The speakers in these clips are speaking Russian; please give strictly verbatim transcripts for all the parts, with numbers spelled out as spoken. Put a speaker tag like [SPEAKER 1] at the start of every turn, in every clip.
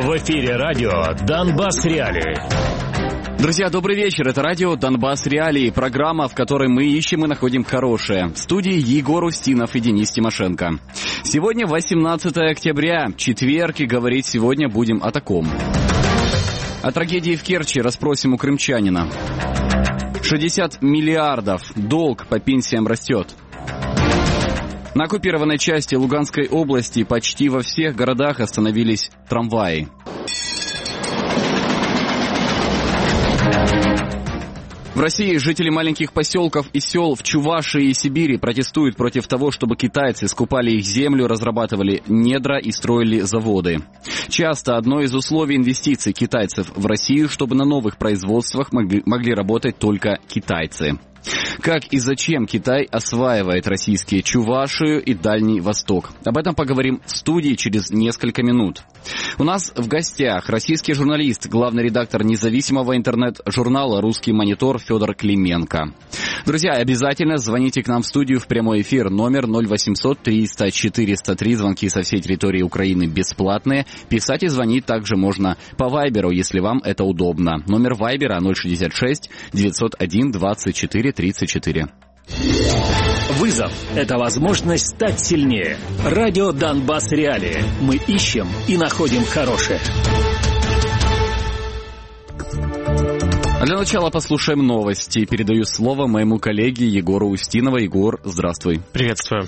[SPEAKER 1] В эфире радио «Донбасс Реалии».
[SPEAKER 2] Друзья, добрый вечер. Это радио «Донбасс Реалии», программа, в которой мы ищем и находим хорошее. В студии Егор Устинов и Денис Тимошенко. Сегодня восемнадцатое октября, четверг, и говорить сегодня будем о таком. О трагедии в Керчи расспросим у крымчанина. шестьдесят миллиардов. Долг по пенсиям растет. На оккупированной части Луганской области почти во всех городах остановились трамваи. В России жители маленьких поселков и сел в Чувашии и Сибири протестуют против того, чтобы китайцы скупали их землю, разрабатывали недра и строили заводы. Часто одно из условий инвестиций китайцев в Россию, чтобы на новых производствах могли, могли работать только китайцы. Как и зачем Китай осваивает российские Чувашию и Дальний Восток? Об этом поговорим в студии через несколько минут. У нас в гостях российский журналист, главный редактор независимого интернет-журнала «Русский монитор» Федор Клименко. Друзья, обязательно звоните к нам в студию в прямой эфир. Номер ноль восемьсот триста четыреста три. Звонки со всей территории Украины бесплатные. Писать и звонить также можно по Вайберу, если вам это удобно. Номер Вайбера ноль шестьдесят шесть девятьсот один двадцать четыре тридцать четыре.
[SPEAKER 1] Вызов – это возможность стать сильнее. Радио «Донбасс Реалии». Мы ищем и находим хорошее.
[SPEAKER 2] А для начала послушаем новости. Передаю слово моему коллеге Егору Устинову. Егор, здравствуй.
[SPEAKER 3] Приветствую.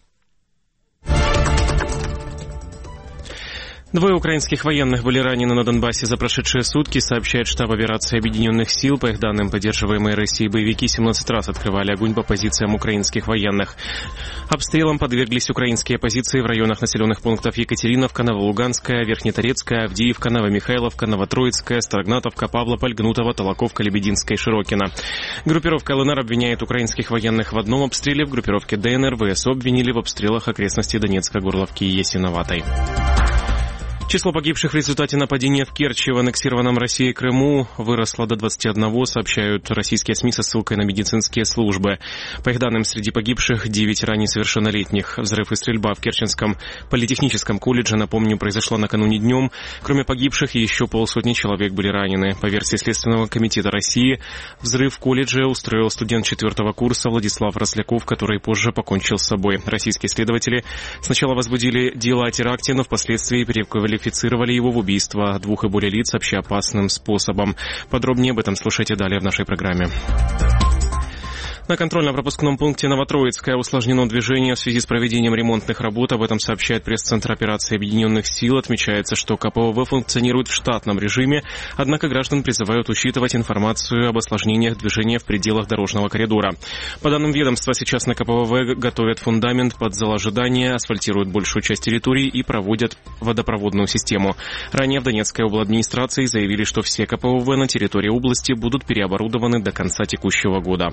[SPEAKER 3] Двое украинских военных были ранены на Донбассе за прошедшие сутки, сообщает штаб операции Объединенных сил. По их данным, поддерживаемые Россией боевики семнадцать раз открывали огонь по позициям украинских военных. Обстрелам подверглись украинские позиции в районах населенных пунктов Екатериновка, Новолуганская, Верхнеторецкая, Авдеевка, Новомихайловка, Новотроицкая, Строгнатовка, Павлополь, Гнутово, Толоковка, Лебединская и Широкино. Группировка ЛНР обвиняет украинских военных в одном обстреле, в группировке ДНР ВСУ обвинили в обстрелах окрестностей Донецка, Горловки и Ясиноватой. Число погибших в результате нападения в Керчи в аннексированном Россией Крыму выросло до двадцати одного, сообщают российские СМИ со ссылкой на медицинские службы. По их данным, среди погибших девятеро несовершеннолетних. Взрыв и стрельба в Керченском политехническом колледже, напомню, произошла накануне днем. Кроме погибших, еще полсотни человек были ранены. По версии Следственного комитета России, взрыв в колледже устроил студент четвертого курса Владислав Росляков, который позже покончил с собой. Российские следователи сначала возбудили дело о теракте, но впоследствии переквалифицировали Квалифицировали его в убийство двух и более лиц общеопасным способом. Подробнее об этом слушайте далее в нашей программе. На контрольно-пропускном пункте Новотроицкая усложнено движение в связи с проведением ремонтных работ. Об этом сообщает пресс-центр операции Объединенных сил. Отмечается, что КПВВ функционирует в штатном режиме, однако граждан призывают учитывать информацию об осложнениях движения в пределах дорожного коридора. По данным ведомства, сейчас на КПВВ готовят фундамент под зал ожидания, асфальтируют большую часть территории и проводят водопроводную систему. Ранее в Донецкой обладминистрации заявили, что все КПВВ на территории области будут переоборудованы до конца текущего года.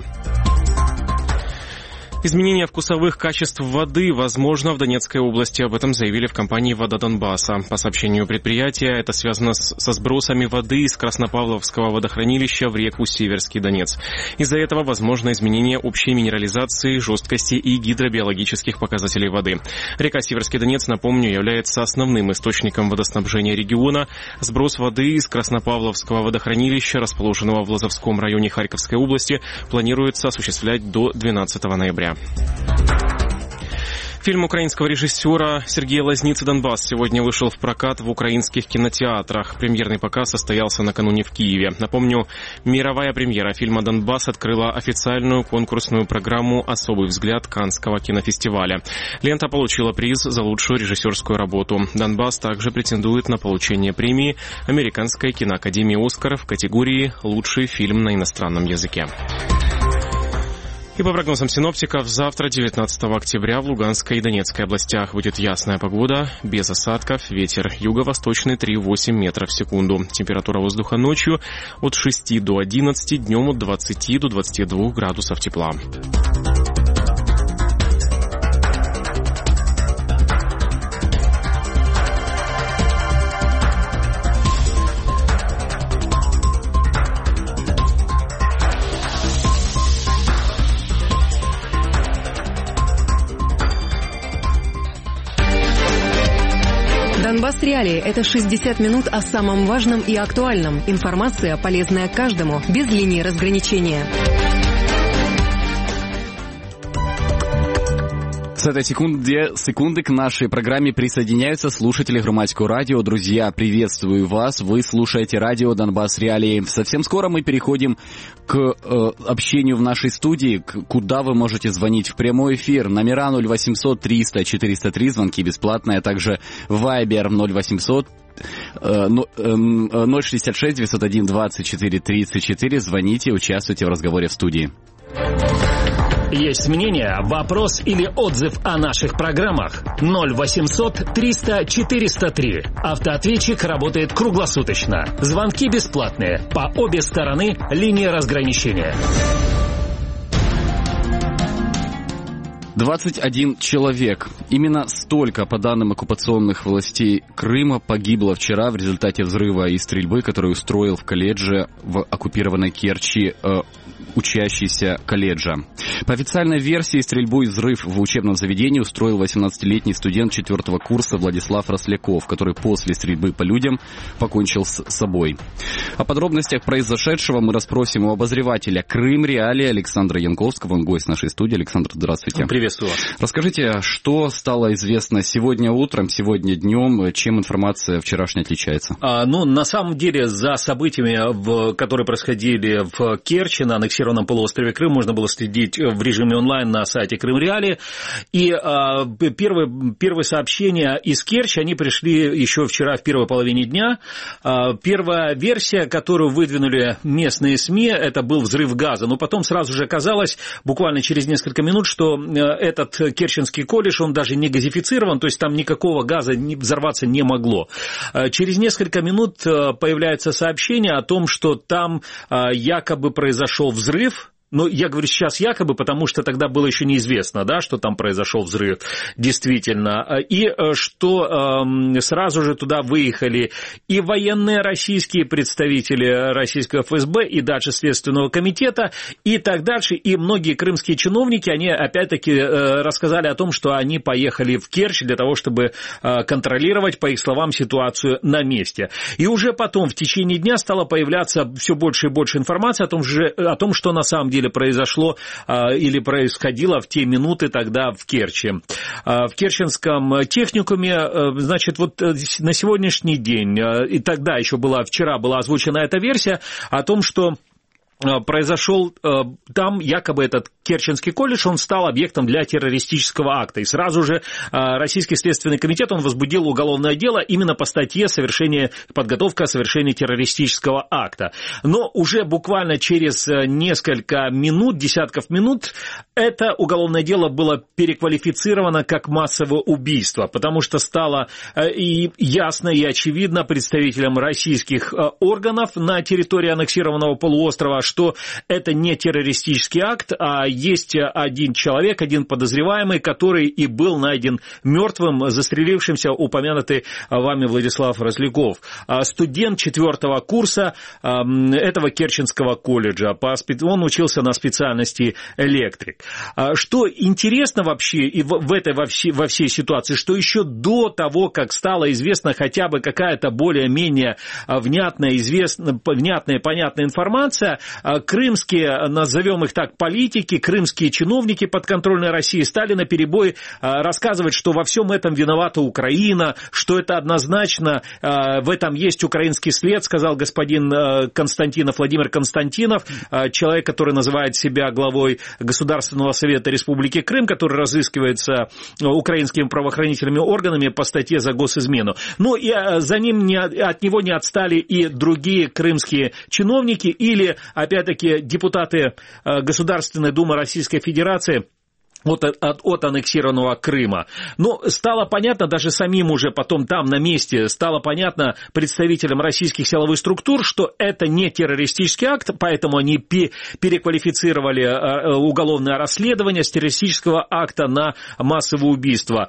[SPEAKER 3] Изменение вкусовых качеств воды возможно в Донецкой области. Об этом заявили в компании «Вода Донбасса». По сообщению предприятия, это связано с, со сбросами воды из Краснопавловского водохранилища в реку Северский Донец. Из-за этого возможно изменение общей минерализации, жесткости и гидробиологических показателей воды. Река Северский Донец, напомню, является основным источником водоснабжения региона. Сброс воды из Краснопавловского водохранилища, расположенного в Лозовском районе Харьковской области, планируется осуществлять до двенадцатого ноября. Фильм украинского режиссера Сергея Лазницы «Донбасс» сегодня вышел в прокат в украинских кинотеатрах. Премьерный показ состоялся накануне в Киеве. Напомню, мировая премьера фильма «Донбасс» открыла официальную конкурсную программу «Особый взгляд» Каннского кинофестиваля. Лента получила приз за лучшую режиссерскую работу. «Донбасс» также претендует на получение премии Американской киноакадемии «Оскар» в категории «Лучший фильм на иностранном языке». И по прогнозам синоптиков, завтра, девятнадцатого октября, в Луганской и Донецкой областях будет ясная погода, без осадков, ветер юго-восточный три-восемь метров в секунду. Температура воздуха ночью от шести до одиннадцати, днем от двадцати до двадцати двух градусов тепла.
[SPEAKER 4] Донбасс Реалии – это шестьдесят минут о самом важном и актуальном. Информация, полезная каждому, без линии разграничения.
[SPEAKER 2] С этой секунды, секунды к нашей программе присоединяются слушатели Громадского радио. Друзья, приветствую вас. Вы слушаете радио Донбасс Реалии. Совсем скоро мы переходим к э, общению в нашей студии, к, куда вы можете звонить в прямой эфир. Номера ноль восемьсот триста четыреста три, звонки бесплатные, а также Viber ноль восемьсот ноль шестьдесят шесть девятьсот один двадцать четыре тридцать четыре. Звоните, участвуйте в разговоре в студии.
[SPEAKER 1] Есть мнение, вопрос или отзыв о наших программах? ноль восемьсот триста четыреста три. Автоответчик работает круглосуточно. Звонки бесплатные. По обе стороны линии разграничения.
[SPEAKER 2] двадцать один человек. Именно столько, по данным оккупационных властей Крыма, погибло вчера в результате взрыва и стрельбы, который устроил в колледже в оккупированной Керчи э, учащийся колледжа. По официальной версии, стрельбу и взрыв в учебном заведении устроил восемнадцатилетний студент четвертого курса Владислав Росляков, который после стрельбы по людям покончил с собой. О подробностях произошедшего мы расспросим у обозревателя Крым Реалии Александра Янковского. Он гость нашей студии. Александр, здравствуйте.
[SPEAKER 3] Приветствую вас.
[SPEAKER 2] Расскажите, что стало известно сегодня утром, сегодня днем, чем информация вчерашняя отличается?
[SPEAKER 5] А, ну, на самом деле, за событиями, в, которые происходили в Керчи, на аннексированном полуострове Крым, можно было следить в режиме онлайн на сайте Крым Реалии. И а, первые, первые сообщения из Керчи, они пришли еще вчера в первой половине дня. А, первая версия, которую выдвинули местные СМИ, это был взрыв газа. Но потом сразу же оказалось, буквально через несколько минут, что этот Керченский колледж, он даже не газифицирован, то есть там никакого газа взорваться не могло. Через несколько минут появляется сообщение о том, что там якобы произошел взрыв. Ну, я говорю сейчас якобы, потому что тогда было еще неизвестно, да, что там произошел взрыв, действительно. И что э, сразу же туда выехали и военные российские представители российского эф эс бэ, и дальше Следственного комитета, и так дальше. И многие крымские чиновники, они опять-таки э, рассказали о том, что они поехали в Керчь для того, чтобы э, контролировать, по их словам, ситуацию на месте. И уже потом, в течение дня, стало появляться все больше и больше информации о том, же, о том что на самом деле произошло а, или происходило в те минуты тогда в Керчи. А, в Керченском техникуме, а, значит, вот на сегодняшний день, а, и тогда еще была, вчера была озвучена эта версия о том, что произошел там якобы этот Керченский колледж, он стал объектом для террористического акта. И сразу же Российский Следственный комитет, он возбудил уголовное дело именно по статье совершение, подготовка совершения террористического акта. Но уже буквально через несколько минут, десятков минут, это уголовное дело было переквалифицировано как массовое убийство, потому что стало и ясно, и очевидно представителям российских органов на территории аннексированного полуострова, что это не террористический акт, а есть один человек, один подозреваемый, который и был найден мертвым, застрелившимся, упомянутый вами Владислав Росляков, студент четвертого курса этого Керченского колледжа. Он учился на специальности электрик. Что интересно вообще и в этой во всей, во всей ситуации, что еще до того, как стало известно хотя бы какая-то более-менее внятная, известная, внятная, понятная информация, крымские, назовем их так, политики, крымские чиновники подконтрольной России стали наперебой рассказывать, что во всем этом виновата Украина, что это однозначно, в этом есть украинский след, сказал господин Константинов, Владимир Константинов, человек, который называет себя главой Государственного совета Республики Крым, который разыскивается украинскими правоохранительными органами по статье за госизмену. Ну и за ним не, от него не отстали и другие крымские чиновники или, опять-таки, депутаты Государственной Думы Российской Федерации От, от, от аннексированного Крыма. Но стало понятно, даже самим уже потом там на месте, стало понятно представителям российских силовых структур, что это не террористический акт, поэтому они пе- переквалифицировали уголовное расследование с террористического акта на массовое убийство.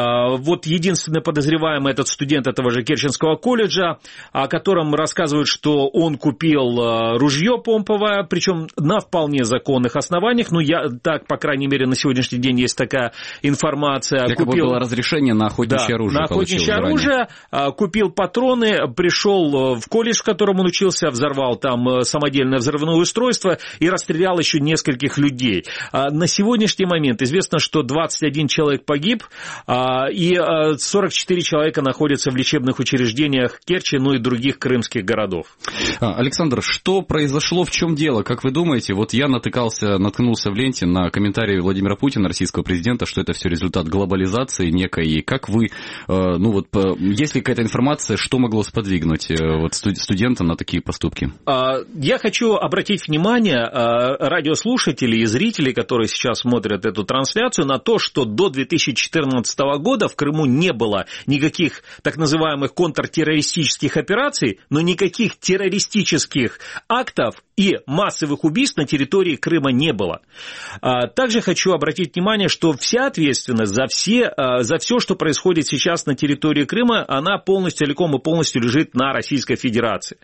[SPEAKER 5] Вот единственный подозреваемый этот студент этого же Керченского колледжа, о котором рассказывают, что он купил ружье помповое, причем на вполне законных основаниях, ну я так, по крайней мере, на сегодня сегодняшний день есть такая информация.
[SPEAKER 2] Якобы
[SPEAKER 5] купил...
[SPEAKER 2] было разрешение на охотничье
[SPEAKER 5] да,
[SPEAKER 2] оружие.
[SPEAKER 5] на охотничье оружие, купил патроны, пришел в колледж, в котором он учился, взорвал там самодельное взрывное устройство и расстрелял еще нескольких людей. На сегодняшний момент известно, что двадцать один человек погиб, и сорок четыре человека находятся в лечебных учреждениях Керчи, ну и других крымских городов.
[SPEAKER 2] Александр, что произошло, в чем дело? Как вы думаете? Вот я натыкался, наткнулся в ленте на комментарии Владимира Путина, российского президента, что это все результат глобализации некой. И как вы, ну вот, есть ли какая-то информация, что могло сподвигнуть вот студента на такие поступки?
[SPEAKER 5] Я хочу обратить внимание радиослушателей и зрителей, которые сейчас смотрят эту трансляцию, на то, что до две тысячи четырнадцатого года в Крыму не было никаких так называемых контртеррористических операций, но никаких террористических актов и массовых убийств на территории Крыма не было. Также хочу обратить внимание, что вся ответственность за, все, за все, что происходит сейчас на территории Крыма, она полностью, целиком и полностью лежит на Российской Федерации,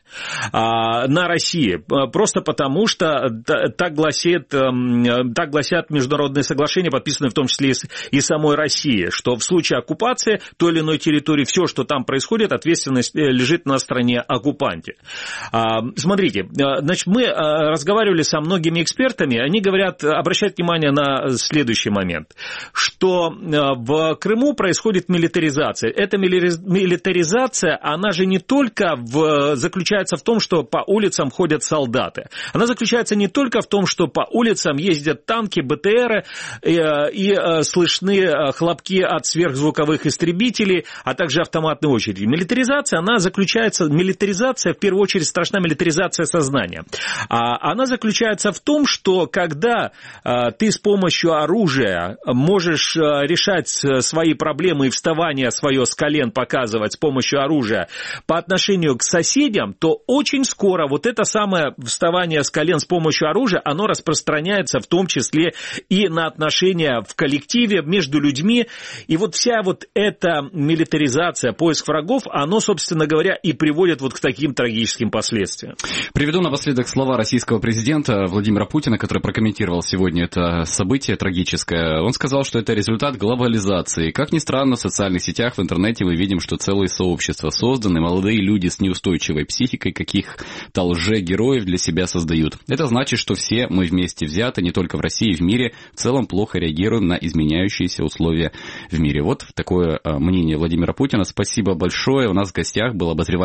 [SPEAKER 5] на России. Просто потому, что так гласит, так гласят международные соглашения, подписанные в том числе и самой России, что в случае оккупации той или иной территории все, что там происходит, ответственность лежит на стороне оккупанте. Смотрите, значит, мы разговаривали со многими экспертами, они говорят, обращают внимание на следующий момент, что в Крыму происходит милитаризация. Эта милитаризация, она же не только в, заключается в том, что по улицам ходят солдаты. Она заключается не только в том, что по улицам ездят танки, БТРы и, и слышны хлопки от сверхзвуковых истребителей, а также автоматные очереди. Милитаризация, она заключается, милитаризация, в первую очередь, страшна милитаризация сознания. Она заключается в том, что когда ты с помощью оружия можешь решать свои проблемы и вставание свое с колен показывать с помощью оружия по отношению к соседям, то очень скоро вот это самое вставание с колен с помощью оружия, оно распространяется в том числе и на отношения в коллективе, между людьми. И вот вся вот эта милитаризация, поиск врагов, оно, собственно говоря, и приводит вот к таким трагическим последствиям.
[SPEAKER 2] Приведу напоследок слова российского президента Владимира Путина, который прокомментировал сегодня это событие трагическое. Он сказал, что это результат глобализации. Как ни странно, в социальных сетях, в интернете мы видим, что целые сообщества созданы, молодые люди с неустойчивой психикой каких-то лже-героев для себя создают. Это значит, что все мы вместе взяты, не только в России, в мире, в целом плохо реагируем на изменяющиеся условия в мире. Вот такое мнение Владимира Путина. Спасибо большое. У нас в гостях был обозреватель.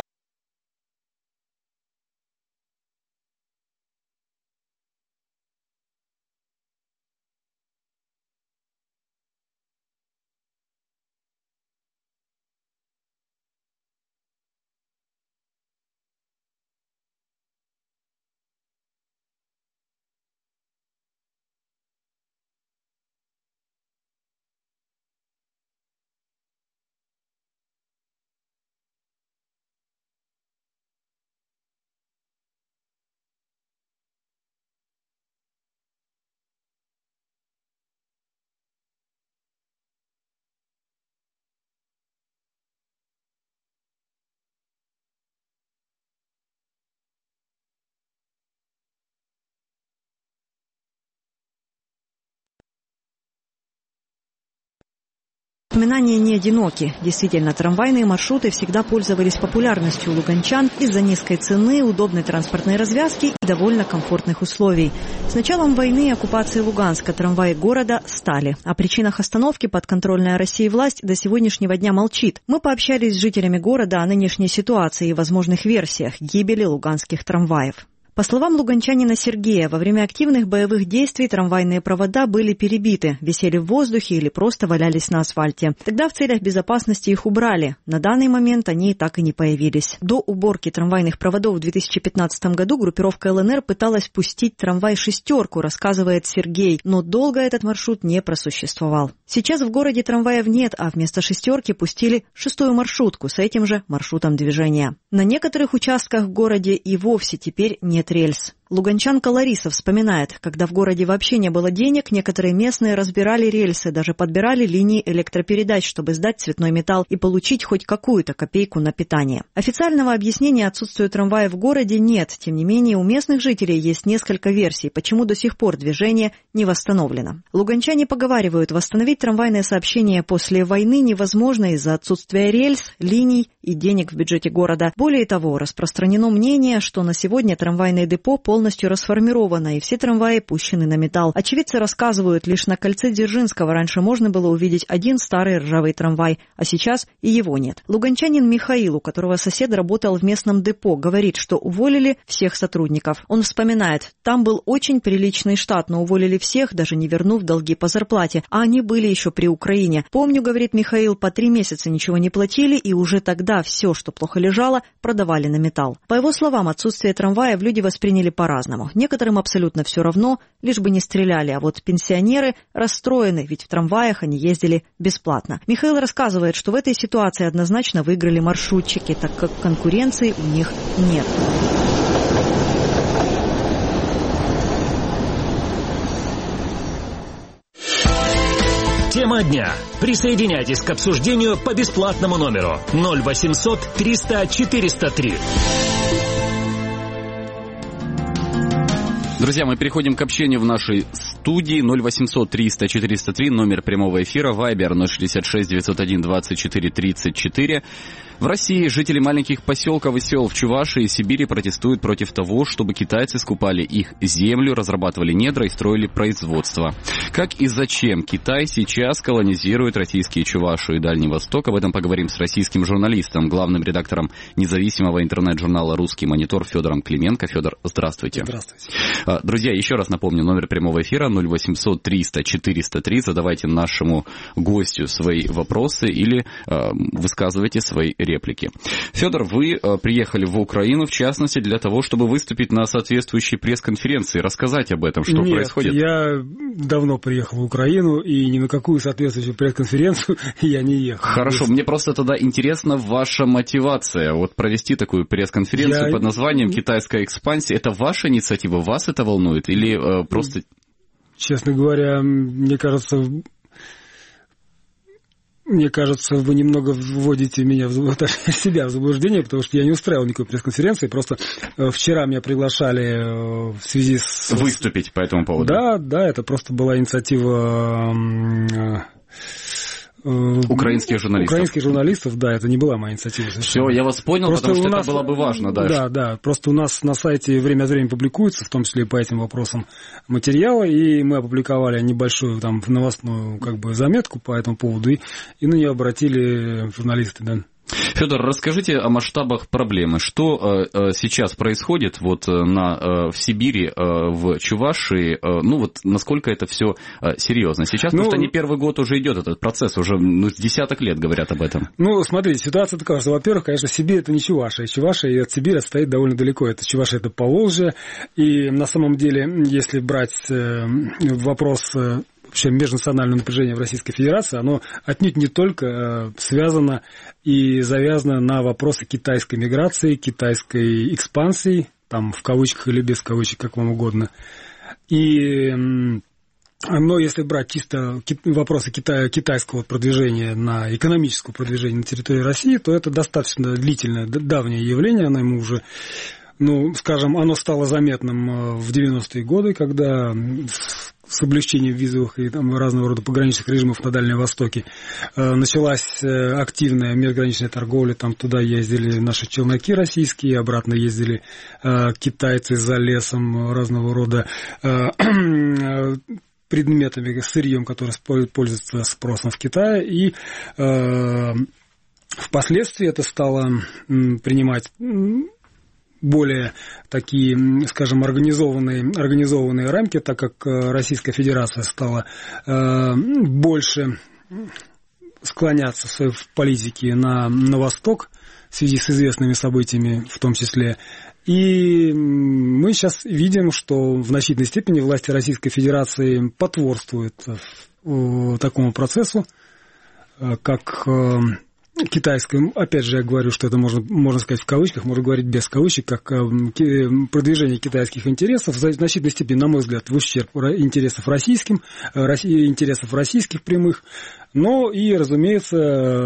[SPEAKER 6] Воспоминания не одиноки. Действительно, трамвайные маршруты всегда пользовались популярностью у луганчан из-за низкой цены, удобной транспортной развязки и довольно комфортных условий. С началом войны и оккупации Луганска трамваи города стали. О причинах остановки подконтрольная России власть до сегодняшнего дня молчит. Мы пообщались с жителями города о нынешней ситуации и возможных версиях гибели луганских трамваев. По словам луганчанина Сергея, во время активных боевых действий трамвайные провода были перебиты, висели в воздухе или просто валялись на асфальте. Тогда в целях безопасности их убрали. На данный момент они так и не появились. До уборки трамвайных проводов в две тысячи пятнадцатом году группировка ЛНР пыталась пустить трамвай «шестерку», рассказывает Сергей, но долго этот маршрут не просуществовал. Сейчас в городе трамваев нет, а вместо «шестерки» пустили шестую маршрутку с этим же маршрутом движения. На некоторых участках в городе и вовсе теперь нет рельс. Луганчанка Лариса вспоминает, когда в городе вообще не было денег, некоторые местные разбирали рельсы, даже подбирали линии электропередач, чтобы сдать цветной металл и получить хоть какую-то копейку на питание. Официального объяснения отсутствию трамвая в городе нет. Тем не менее, у местных жителей есть несколько версий, почему до сих пор движение не восстановлено. Луганчане поговаривают, восстановить трамвайное сообщение после войны невозможно из-за отсутствия рельс, линий и денег в бюджете города. Более того, распространено мнение, что на сегодня трамвайное депо полностью расформировано, и все трамваи пущены на металл. Очевидцы рассказывают, лишь на кольце Дзержинского раньше можно было увидеть один старый ржавый трамвай, а сейчас и его нет. Луганчанин Михаил, у которого сосед работал в местном депо, говорит, что уволили всех сотрудников. Он вспоминает, там был очень приличный штат, но уволили всех, даже не вернув долги по зарплате, а они были еще при Украине. Помню, говорит Михаил, по три месяца ничего не платили, и уже тогда все, что плохо лежало, продавали на металл. По его словам, отсутствие трамваев люди восприняли по-разному. Некоторым абсолютно все равно, лишь бы не стреляли, а вот пенсионеры расстроены, ведь в трамваях они ездили бесплатно. Михаил рассказывает, что в этой ситуации однозначно выиграли маршрутчики, так как конкуренции у них нет.
[SPEAKER 1] Тема дня. Присоединяйтесь к обсуждению по бесплатному номеру ноль восемьсот триста четыреста три.
[SPEAKER 2] Друзья, мы переходим к общению в нашей студии. Ноль восемьсот триста четыреста три, номер прямого эфира, Вайбер ноль шестьдесят шесть девятьсот один двадцать четыре тридцать четыре. В России жители маленьких поселков и сел в Чувашии и Сибири протестуют против того, чтобы китайцы скупали их землю, разрабатывали недра и строили производство. Как и зачем Китай сейчас колонизирует российские Чувашию и Дальний Восток? Об этом поговорим с российским журналистом, главным редактором независимого интернет-журнала «Русский монитор» Федором Клименко. Федор, здравствуйте.
[SPEAKER 7] Здравствуйте.
[SPEAKER 2] Друзья, еще раз напомню, номер прямого эфира ноль восемьсот триста четыреста три. Задавайте нашему гостю свои вопросы или э, высказывайте свои реплики. Федор, вы э, приехали в Украину, в частности, для того, чтобы выступить на соответствующей пресс-конференции, рассказать об этом, что
[SPEAKER 7] Нет,
[SPEAKER 2] происходит.
[SPEAKER 7] Я давно приехал в Украину, и ни на какую соответствующую пресс-конференцию я не ехал.
[SPEAKER 2] Хорошо, мне просто тогда интересна ваша мотивация. Вот провести такую пресс-конференцию я... под названием «Китайская экспансия». Это ваша инициатива? Вас это волнует? Или э, просто...
[SPEAKER 7] Честно говоря, мне кажется... Мне кажется, вы немного вводите меня в, себя в заблуждение, потому что я не устраивал никакой пресс-конференции. Просто вчера меня приглашали в связи с...
[SPEAKER 2] Выступить по этому поводу?
[SPEAKER 7] Да, да, это просто была инициатива...
[SPEAKER 2] Украинских журналистов.
[SPEAKER 7] Украинских журналистов, да, это не была моя инициатива.
[SPEAKER 2] Все, я вас понял, просто потому что нас, это было бы важно дальше.
[SPEAKER 7] Да, да, просто у нас на сайте время от времени публикуется, в том числе и по этим вопросам, материалы, и мы опубликовали небольшую там новостную как бы заметку по этому поводу, и, и на нее обратили журналисты, да.
[SPEAKER 2] Федор, расскажите о масштабах проблемы. Что э, сейчас происходит вот на, э, в Сибири, э, в Чувашии? Э, ну вот насколько это все э, серьезно? Сейчас, ну, просто не первый год уже идет этот процесс, уже ну, с десяток лет говорят об этом.
[SPEAKER 7] Ну, смотрите, ситуация такая, что, во-первых, конечно, Сибирь это не Чувашия. Чувашия от Сибири отстоит довольно далеко. Это Чувашия, это Поволжье. И на самом деле, если брать э, вопрос... Э, вообще межнациональное напряжение в Российской Федерации, оно отнюдь не только связано и завязано на вопросы китайской миграции, китайской экспансии, там в кавычках или без кавычек, как вам угодно. И, но если брать чисто вопросы китай, китайского продвижения на экономическое продвижение на территории России, то это достаточно длительное, давнее явление, оно ему уже... Ну, скажем, оно стало заметным в девяностые годы, когда с облегчением визовых и там, разного рода пограничных режимов на Дальнем Востоке э, началась активная межграничная торговля. Там туда ездили наши челноки российские, обратно ездили э, китайцы за лесом разного рода э, предметами, сырьем, которое пользуется спросом в Китае. И э, впоследствии это стало э, принимать... более такие, скажем, организованные, организованные рамки, так как Российская Федерация стала э, больше склоняться в своей политике на, на восток в связи с известными событиями в том числе. И мы сейчас видим, что в значительной степени власти Российской Федерации потворствуют такому процессу, как китайское, опять же, я говорю, что это можно, можно сказать в кавычках, можно говорить без кавычек, как продвижение китайских интересов, в значительной степени, на мой взгляд, в ущерб интересов российским, интересов российских прямых, но и, разумеется,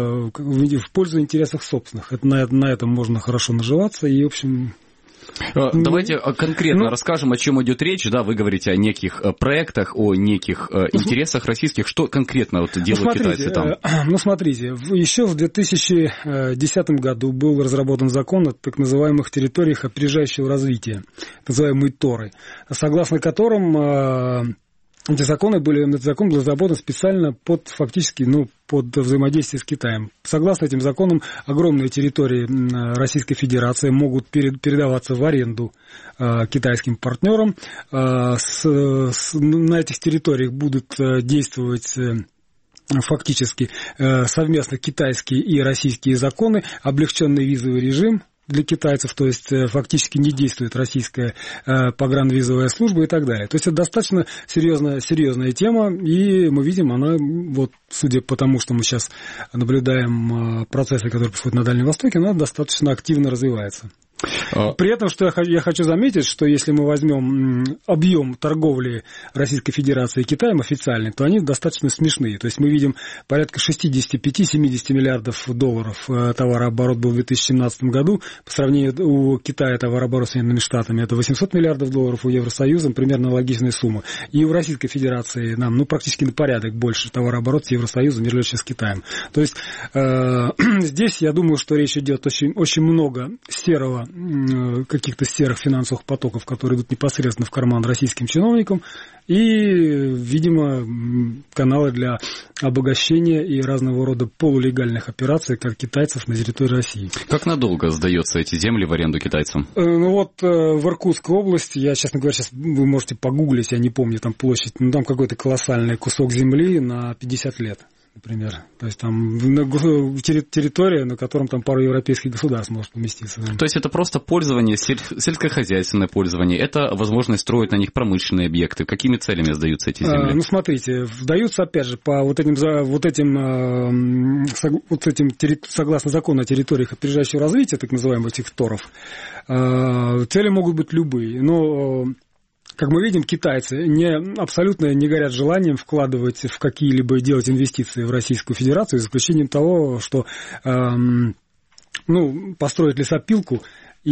[SPEAKER 7] в пользу интересов собственных. Это, на, на этом можно хорошо наживаться, и, в общем...
[SPEAKER 2] Давайте конкретно
[SPEAKER 7] ну,
[SPEAKER 2] расскажем, о чем идет речь. Да, вы говорите о неких проектах, о неких интересах российских. Что конкретно вот делают ну, смотрите, китайцы там?
[SPEAKER 7] Ну, смотрите, еще в две тысячи десятом году был разработан закон о так называемых территориях опережающего развития, так называемые ТОРы, согласно которым... Эти законы были, этот закон был разработан специально под, фактически, ну, под взаимодействие с Китаем. Согласно этим законам, огромные территории Российской Федерации могут передаваться в аренду э, китайским партнерам. Э, с, с, на этих территориях будут действовать... Э, фактически э, совместно китайские и российские законы, облегченный визовый режим для китайцев, то есть фактически не действует российская э, погранвизовая служба и так далее. То есть это достаточно серьезная, серьезная тема, и мы видим, она, вот, судя по тому, что мы сейчас наблюдаем э, процессы, которые происходят на Дальнем Востоке, она достаточно активно развивается. При этом, что я хочу заметить, что если мы возьмем объем торговли Российской Федерации и Китаем официальный, то они достаточно смешные. То есть мы видим порядка шестьдесят пять - семьдесят миллиардов долларов товарооборот был в две тысячи семнадцатом году. По сравнению у Китая товарооборот с Соединенными Штатами это восемьсот миллиардов долларов, у Евросоюза примерно аналогичная сумма. И у Российской Федерации нам ну, практически на порядок больше товарооборот с Евросоюзом, нежели с Китаем. То есть э, здесь я думаю, что речь идет очень, очень много серого каких-то серых финансовых потоков, которые идут непосредственно в карман российским чиновникам, и, видимо, каналы для обогащения и разного рода полулегальных операций, как китайцев на территории России.
[SPEAKER 2] Как надолго сдаются эти земли в аренду китайцам?
[SPEAKER 7] Ну вот в Иркутской области, я, честно говоря, сейчас вы можете погуглить, я не помню там площадь, но там какой-то колоссальный кусок земли на пятьдесят лет. Например. То есть там территория, на котором там пару европейских государств может поместиться.
[SPEAKER 2] То есть это просто пользование, сельскохозяйственное пользование, это возможность строить на них промышленные объекты. Какими целями сдаются эти земли?
[SPEAKER 7] А, ну, смотрите, сдаются, опять же, по вот этим, вот этим, вот этим согласно закону о территориях опережающего развития, так называемых этих ТОРов, цели могут быть любые, но... Как мы видим, китайцы не, абсолютно не горят желанием вкладывать в какие-либо, делать инвестиции в Российскую Федерацию, за исключением того, что эм, ну, построить лесопилку,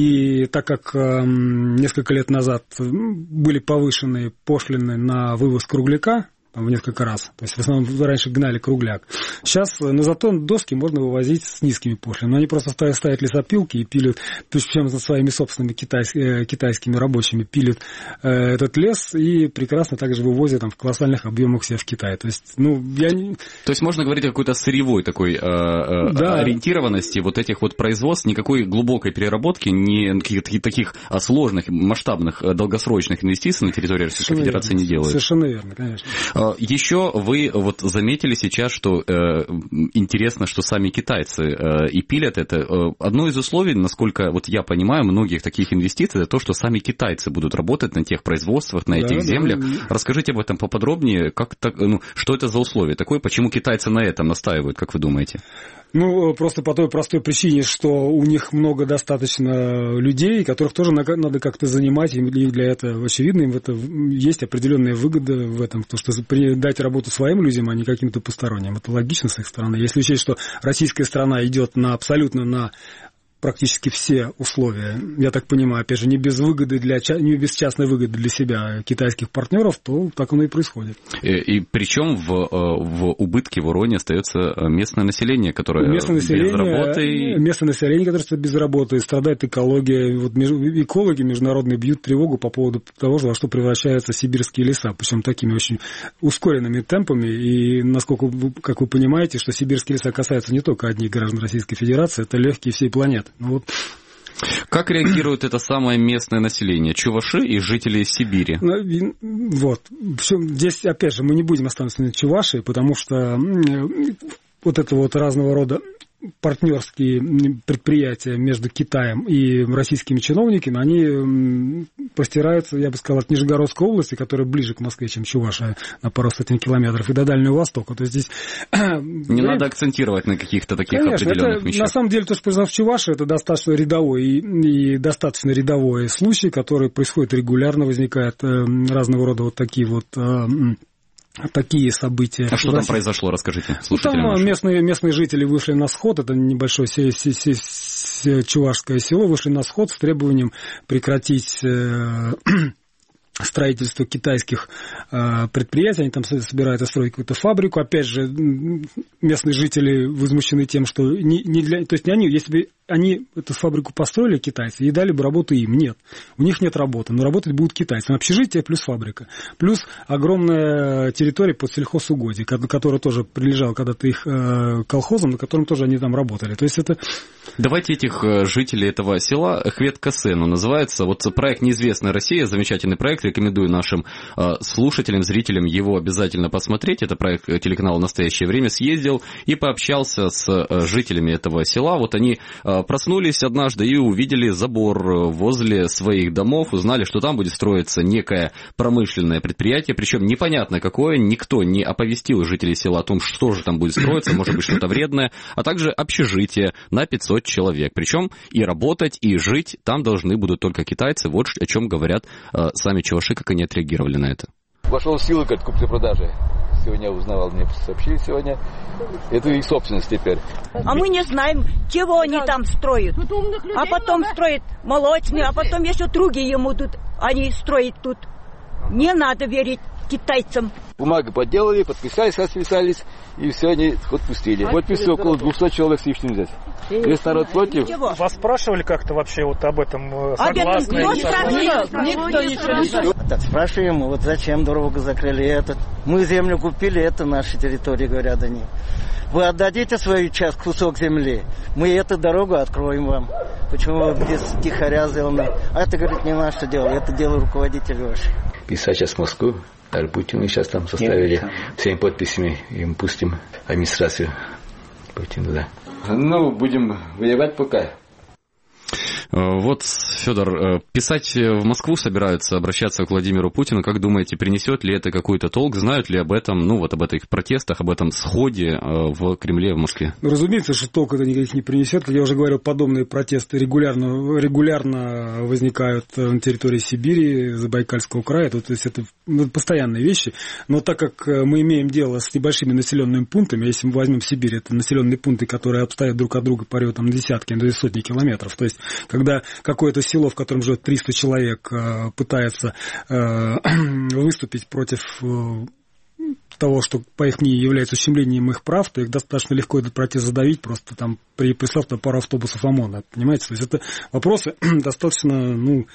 [SPEAKER 7] и так как эм, несколько лет назад были повышены пошлины на вывоз кругляка, в несколько раз. То есть, в основном, раньше гнали кругляк. Сейчас на затон доски можно вывозить с низкими пошлинами. Но они просто ставят лесопилки и пилят, причем со своими собственными китайс, китайскими рабочими пилят э, этот лес и прекрасно также вывозят там, в колоссальных объемах себя в Китай. То есть, ну, я не...
[SPEAKER 2] То есть, можно говорить о какой-то сырьевой такой э, э, да. ориентированности вот этих вот производств, никакой глубокой переработки, ни каких-то таких сложных, масштабных, долгосрочных инвестиций на территории Российской Совершенно Федерации
[SPEAKER 7] верно.
[SPEAKER 2] не делают.
[SPEAKER 7] Совершенно верно, конечно.
[SPEAKER 2] Еще вы вот заметили сейчас, что э, интересно, что сами китайцы э, и пилят это. Одно из условий, насколько вот я понимаю, многих таких инвестиций, это то, что сами китайцы будут работать на тех производствах, на да, этих землях. Да. Расскажите об этом поподробнее, как так, ну, что это за условие такое, почему китайцы на этом настаивают, как вы думаете?
[SPEAKER 7] Ну, просто по той простой причине, что у них много достаточно людей, которых тоже надо как-то занимать, и для этого, очевидно, им в это есть определенная выгода в этом, то, что дать работу своим людям, а не каким-то посторонним. Это логично с их стороны. Если учесть, что российская страна идет на абсолютно на практически все условия, я так понимаю, опять же, не без выгоды для, не без частной выгоды для себя китайских партнеров, то так оно и происходит.
[SPEAKER 2] И, и причем в, в убытке, в уроне остается местное население, которое
[SPEAKER 7] местное население,
[SPEAKER 2] без работы.
[SPEAKER 7] Местное население, которое стоит без работы, страдает экология. Вот экологи международные бьют тревогу по поводу того, во что превращаются сибирские леса, причем такими очень ускоренными темпами. И насколько, как вы понимаете, что сибирские леса касаются не только одних граждан Российской Федерации, это легкие всей планеты. Ну, вот.
[SPEAKER 2] Как реагирует это самое местное население, чуваши и жители Сибири?
[SPEAKER 7] Ну, вот. Здесь, опять же, мы не будем останавливаться на чуваши, потому что вот это вот разного рода партнерские предприятия между Китаем и российскими чиновниками, они простираются, я бы сказал, от Нижегородской области, которая ближе к Москве, чем Чувашия, на пару сотен километров, и до Дальнего Востока. То есть здесь...
[SPEAKER 2] Не надо акцентировать на каких-то таких
[SPEAKER 7] Конечно,
[SPEAKER 2] определенных
[SPEAKER 7] это,
[SPEAKER 2] вещах.
[SPEAKER 7] на самом деле, то, что произошло в Чувашии, это достаточно рядовой и, и достаточно рядовой случай, который происходит регулярно, возникают э, разного рода вот такие вот... Э, такие события.
[SPEAKER 2] А что там произошло, расскажите слушателям.
[SPEAKER 7] Ну, там местные, местные жители вышли на сход, это небольшое се- се- се- чувашское село, вышли на сход с требованием прекратить э, строительство китайских э, предприятий, они там собираются строить какую-то фабрику. Опять же, местные жители возмущены тем, что не, не для, то есть не они, если бы они эту фабрику построили, китайцы, и дали бы работу им. Нет, у них нет работы, но работать будут китайцы. Общежитие плюс фабрика. Плюс огромная территория под сельхозугодие, которая тоже прилежала когда-то их колхозам, на котором тоже они там работали. То есть это...
[SPEAKER 2] Давайте этих жителей этого села Хвет-Касену называется. Вот проект «Неизвестная Россия», замечательный проект, рекомендую нашим слушателям, зрителям его обязательно посмотреть. Это проект телеканала «Настоящее время». Съездил и пообщался с жителями этого села. Вот они проснулись однажды и увидели забор возле своих домов, узнали, что там будет строиться некое промышленное предприятие, причем непонятно какое, никто не оповестил жителей села о том, что же там будет строиться, может быть что-то вредное, а также общежитие на пятьсот человек. Причем и работать, и жить там должны будут только китайцы. Вот о чем говорят э, сами чуваши, как они отреагировали на это.
[SPEAKER 8] Вошел в силу, говорит, купли-продажи. Сегодня узнавал, мне сообщили сегодня. Это их собственность теперь.
[SPEAKER 9] А мы не знаем, чего они там строят. А потом строят молочные, а потом еще другие ему тут, они строят тут. Не надо верить китайцам.
[SPEAKER 8] Бумагу подделали, подписались, расписались, и все, они отпустили. Подписи около двухсот человек с лишним здесь. Весь народ против.
[SPEAKER 10] Вас спрашивали как-то вообще вот об этом? Согласны?
[SPEAKER 9] Никто ничего не
[SPEAKER 11] так спрашиваем, вот зачем дорогу закрыли этот? Мы землю купили, это наши территории, говорят они. Вы отдадите свою часть, кусок земли, мы эту дорогу откроем вам. Почему без тихоря сделано? А это, говорит, не наше дело, это дело руководителей ваших.
[SPEAKER 8] Писать сейчас в Москву, а Путину сейчас там составили всеми подписями, им пустим администрацию Путину, да. Ну, будем воевать пока.
[SPEAKER 2] Вот, Федор, писать в Москву собираются, обращаться к Владимиру Путину. Как думаете, принесет ли это какой-то толк? Знают ли об этом, ну вот об этих протестах, об этом сходе в Кремле, в Москве?
[SPEAKER 7] Ну, разумеется, что толк это никаких не принесет. Как я уже говорил, подобные протесты регулярно, регулярно возникают на территории Сибири, Забайкальского края. То есть это постоянные вещи. Но так как мы имеем дело с небольшими населенными пунктами, если мы возьмем Сибирь, это населенные пункты, которые обстоят друг от друга порой там, на десятки, на сотни километров. То есть когда какое-то село, в котором живет триста человек, пытается выступить против того, что, по их мнению, является ущемлением их прав, то их достаточно легко этот протест задавить, просто там прислав пару автобусов ОМОНа, понимаете? То есть это вопросы достаточно, ну,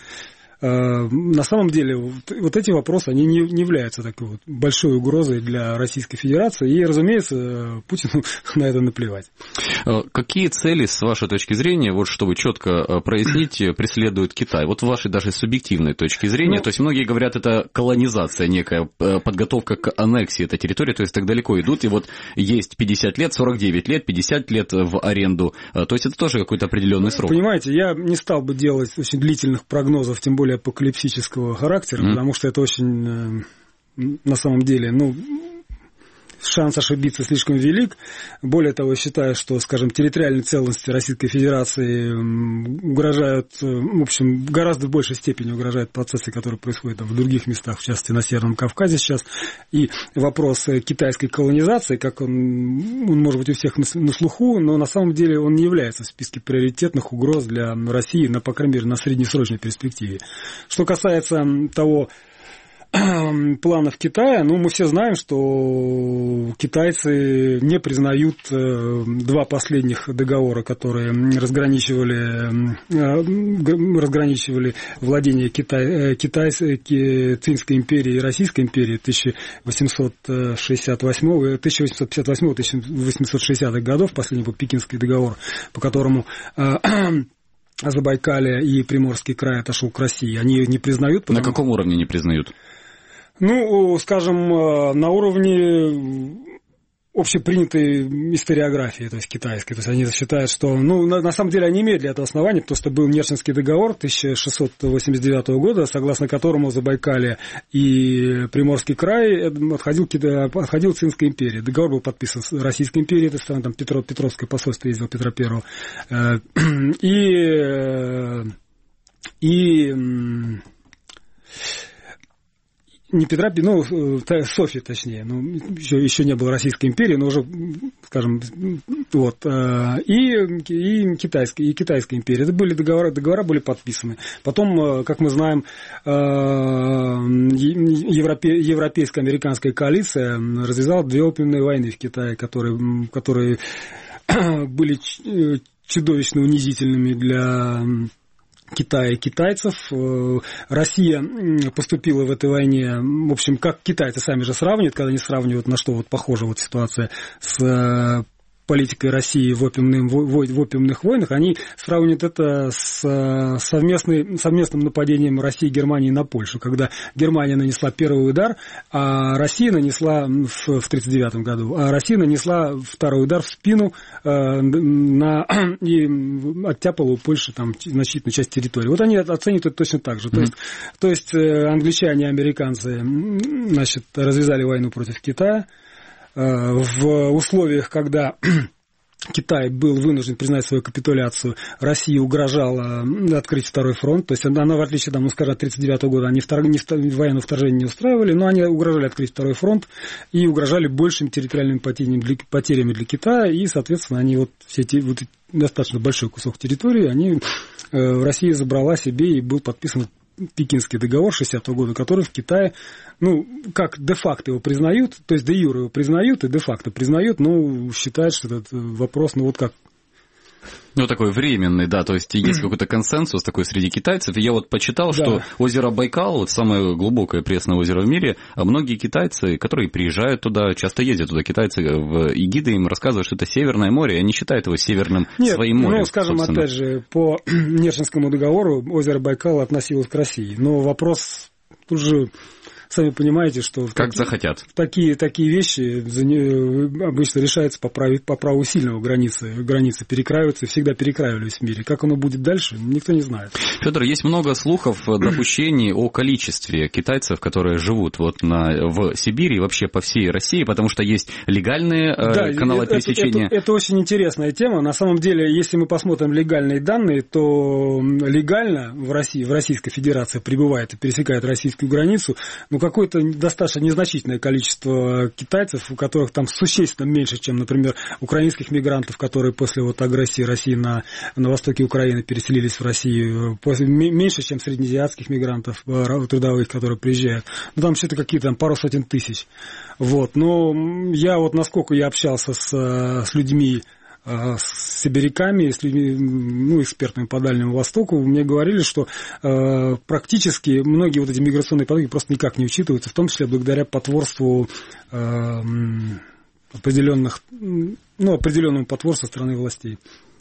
[SPEAKER 7] на самом деле, вот эти вопросы, они не, не являются такой вот большой угрозой для Российской Федерации, и, разумеется, Путину на это наплевать.
[SPEAKER 2] Какие цели, с вашей точки зрения, вот чтобы четко прояснить, преследует Китай? Вот с вашей даже субъективной точки зрения, ну, то есть многие говорят, это колонизация некая, подготовка к аннексии этой территории, то есть так далеко идут, и вот есть пятьдесят лет, сорок девять лет, пятьдесят лет в аренду, то есть это тоже какой-то определенный срок.
[SPEAKER 7] Понимаете, я не стал бы делать очень длительных прогнозов, тем более апокалипсического характера, mm. потому что это очень, на самом деле, ну, шанс ошибиться слишком велик. Более того, я считаю, что, скажем, территориальной целостности Российской Федерации угрожают, в общем, в гораздо большей степени угрожают процессы, которые происходят в других местах, в частности, на Северном Кавказе сейчас. И вопрос китайской колонизации, как он, он может быть у всех на слуху, но на самом деле он не является в списке приоритетных угроз для России, на, по крайней мере, на среднесрочной перспективе. Что касается того, планов Китая, ну, мы все знаем, что китайцы не признают два последних договора, которые разграничивали, разграничивали владение Китай, Китай, Цинской империи и Российской империи тысяча восемьсот шестьдесят восьмого, тысяча восемьсот пятьдесят восьмого — тысяча восемьсот шестидесятых годов, последний был Пекинский договор, по которому Забайкалье и Приморский край отошел к России. Они не признают.
[SPEAKER 2] Потому... На каком уровне не признают?
[SPEAKER 7] Ну, скажем, на уровне общепринятой историографии, то есть китайской. То есть они считают, что... Ну, на, на самом деле они имеют для этого основания, потому что был Нерчинский договор тысяча шестьсот восемьдесят девятого года, согласно которому Забайкалье и Приморский край отходил, отходил Цинской империи. Договор был подписан с Российской империей, этой страны, там Петро, Петровское посольство ездил, Петра Первого. И... И... Не Петра, ну, Софьи, точнее, ну, еще, еще не было Российской империи, но уже, скажем, вот, и, и, Китайской, и Китайской империи. Это были договора, договора были подписаны. Потом, как мы знаем, европе, европейско-американская коалиция развязала две опиумные войны в Китае, которые, которые были чудовищно унизительными для Китая и китайцев. Россия поступила в этой войне, в общем, как китайцы сами же сравнивают, когда они сравнивают, на что вот похожа вот ситуация с политикой России в, опиумным, в опиумных войнах, они сравнивают это с совместной, совместным нападением России и Германии на Польшу, когда Германия нанесла первый удар, а Россия нанесла в тридцать девятом году, а Россия нанесла второй удар в спину на, и оттяпала у Польши там значительную часть территории. Вот они оценивают это точно так же. Mm-hmm. То есть, то есть англичане и американцы, значит, развязали войну против Китая в условиях, когда Китай был вынужден признать свою капитуляцию, Россия угрожала открыть второй фронт, то есть она, в отличие, там, ну, скажем, от тридцать девятого года, они втор... не... военное вторжение не устраивали, но они угрожали открыть второй фронт и угрожали большими территориальными потерями для, потерями для Китая, и, соответственно, они вот все эти вот достаточно большой кусок территории, они, э, Россия забрала себе, и был подписан Пекинский договор шестидесятого года, который в Китае, ну, как де-факто его признают, то есть де-юре его признают и де-факто признают, но считают, что этот вопрос, ну, вот как...
[SPEAKER 2] Ну, такой временный, да, то есть есть какой-то консенсус такой среди китайцев. И я вот почитал, да, что озеро Байкал, вот самое глубокое пресное озеро в мире, а многие китайцы, которые приезжают туда, часто ездят туда, китайцы в и гиды им рассказывают, что это Северное море, и они считают его северным
[SPEAKER 7] Нет,
[SPEAKER 2] своим морем.
[SPEAKER 7] Ну, скажем, собственно. Опять же, по Нерчинскому договору озеро Байкал относилось к России, но вопрос тут же... Сами понимаете, что...
[SPEAKER 2] Как
[SPEAKER 7] такие,
[SPEAKER 2] захотят.
[SPEAKER 7] Такие, такие вещи обычно решаются по праву, по праву сильного. Границы, границы перекраиваются, всегда перекраивались в мире. Как оно будет дальше, никто не знает.
[SPEAKER 2] Федор, есть много слухов, допущений о количестве китайцев, которые живут вот на, в Сибири и вообще по всей России, потому что есть легальные да, каналы это, пересечения.
[SPEAKER 7] Это, это, это очень интересная тема. На самом деле, если мы посмотрим легальные данные, то легально в России, в Российской Федерации прибывает и пересекает российскую границу, ну, какое-то достаточно незначительное количество китайцев, у которых там существенно меньше, чем, например, украинских мигрантов, которые после вот агрессии России на, на востоке Украины переселились в Россию, после, меньше, чем среднеазиатских мигрантов трудовых, которые приезжают. Ну, там что-то какие-то там пару сотен тысяч. Вот. Но я вот, насколько я общался с, с людьми, с сибиряками, с людьми, ну, экспертами по Дальнему Востоку, мне говорили, что э, практически многие вот эти миграционные потоки просто никак не учитываются, в том числе благодаря потворству э, определенных, ну, определенному потворству со стороны властей.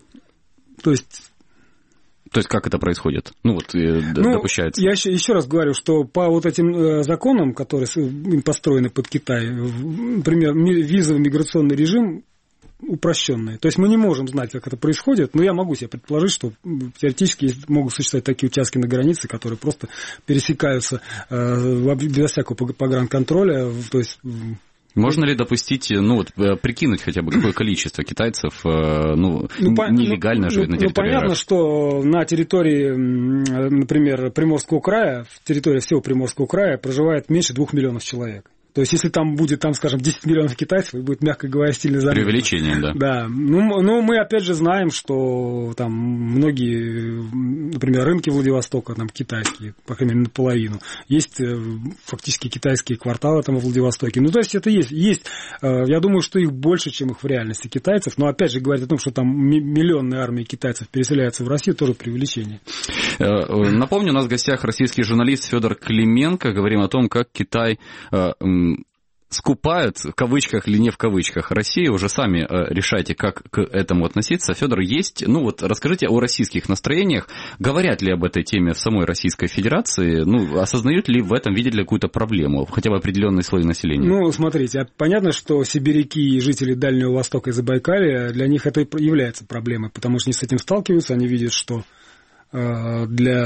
[SPEAKER 7] То есть...
[SPEAKER 2] То есть, как это происходит? Ну, вот, ну, допущается.
[SPEAKER 7] Я еще, еще раз говорю, что по вот этим законам, которые построены под Китай, например, визовый миграционный режим упрощенные. То есть мы не можем знать, как это происходит, но я могу себе предположить, что теоретически могут существовать такие участки на границе, которые просто пересекаются э, без всякого погранконтроля. То есть...
[SPEAKER 2] Можно ли допустить, ну вот, прикинуть хотя бы, какое количество китайцев ну, ну, нелегально
[SPEAKER 7] ну,
[SPEAKER 2] живет на территории
[SPEAKER 7] Ну, понятно,
[SPEAKER 2] РФ?
[SPEAKER 7] Что на территории, например, Приморского края, в территории всего Приморского края проживает меньше двух миллионов человек. То есть, если там будет, там, скажем, десять миллионов китайцев, и будет, мягко говоря, сильно заметно.
[SPEAKER 2] Преувеличение, да.
[SPEAKER 7] Да. Ну, ну, мы, опять же, знаем, что там многие, например, рынки Владивостока, там, китайские, по крайней мере, наполовину. Есть фактически китайские кварталы там во Владивостоке. Ну, то есть, это есть. Есть. Я думаю, что их больше, чем их в реальности китайцев. Но, опять же, говорить о том, что там миллионные армии китайцев переселяются в Россию, тоже преувеличение.
[SPEAKER 2] Напомню, у нас в гостях российский журналист Федор Клименко. Говорим о том, как Китай скупают, в кавычках или не в кавычках, Россию, уже сами решайте, как к этому относиться. Федор, есть, ну вот расскажите о российских настроениях, говорят ли об этой теме в самой Российской Федерации, ну, осознают ли в этом, видят ли какую-то проблему, хотя бы определенный слой населения? Ну,
[SPEAKER 7] смотрите, понятно, что сибиряки и жители Дальнего Востока и Забайкалья, для них это является проблемой, потому что они с этим сталкиваются, они видят, что э, для...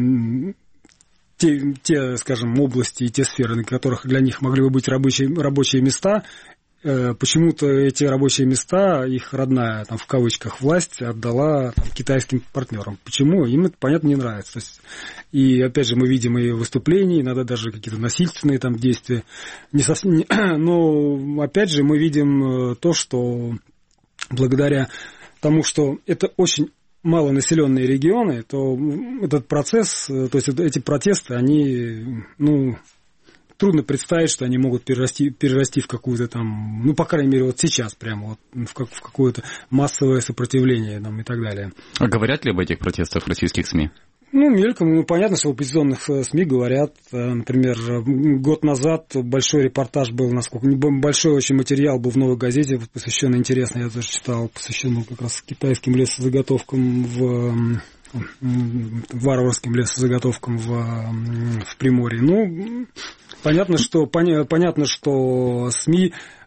[SPEAKER 7] Те, те, скажем, области и те сферы, на которых для них могли бы быть рабочие, рабочие места, э, почему-то эти рабочие места, их родная, там, в кавычках, власть отдала там, китайским партнерам. Почему? Им это, понятно, не нравится. То есть, и, опять же, мы видим и выступления, иногда даже какие-то насильственные там действия. Не совсем, не, но, опять же, мы видим то, что благодаря тому, что это очень малонаселенные регионы, то этот процесс, то есть эти протесты, они, ну, трудно представить, что они могут перерасти, перерасти в какую-то там, ну, по крайней мере, вот сейчас прямо вот в, как, в какое-то массовое сопротивление там, и так далее.
[SPEAKER 2] А говорят ли об этих протестах в российских СМИ?
[SPEAKER 7] Ну, мельком, ну, понятно, что в оппозиционных СМИ говорят, например, год назад большой репортаж был, насколько, большой очень материал был в «Новой газете», посвященный, интересно, я тоже читал, посвященный как раз китайским лесозаготовкам в... варварским лесозаготовкам в, в Приморье. Ну, понятно, что, понятно, что СМИ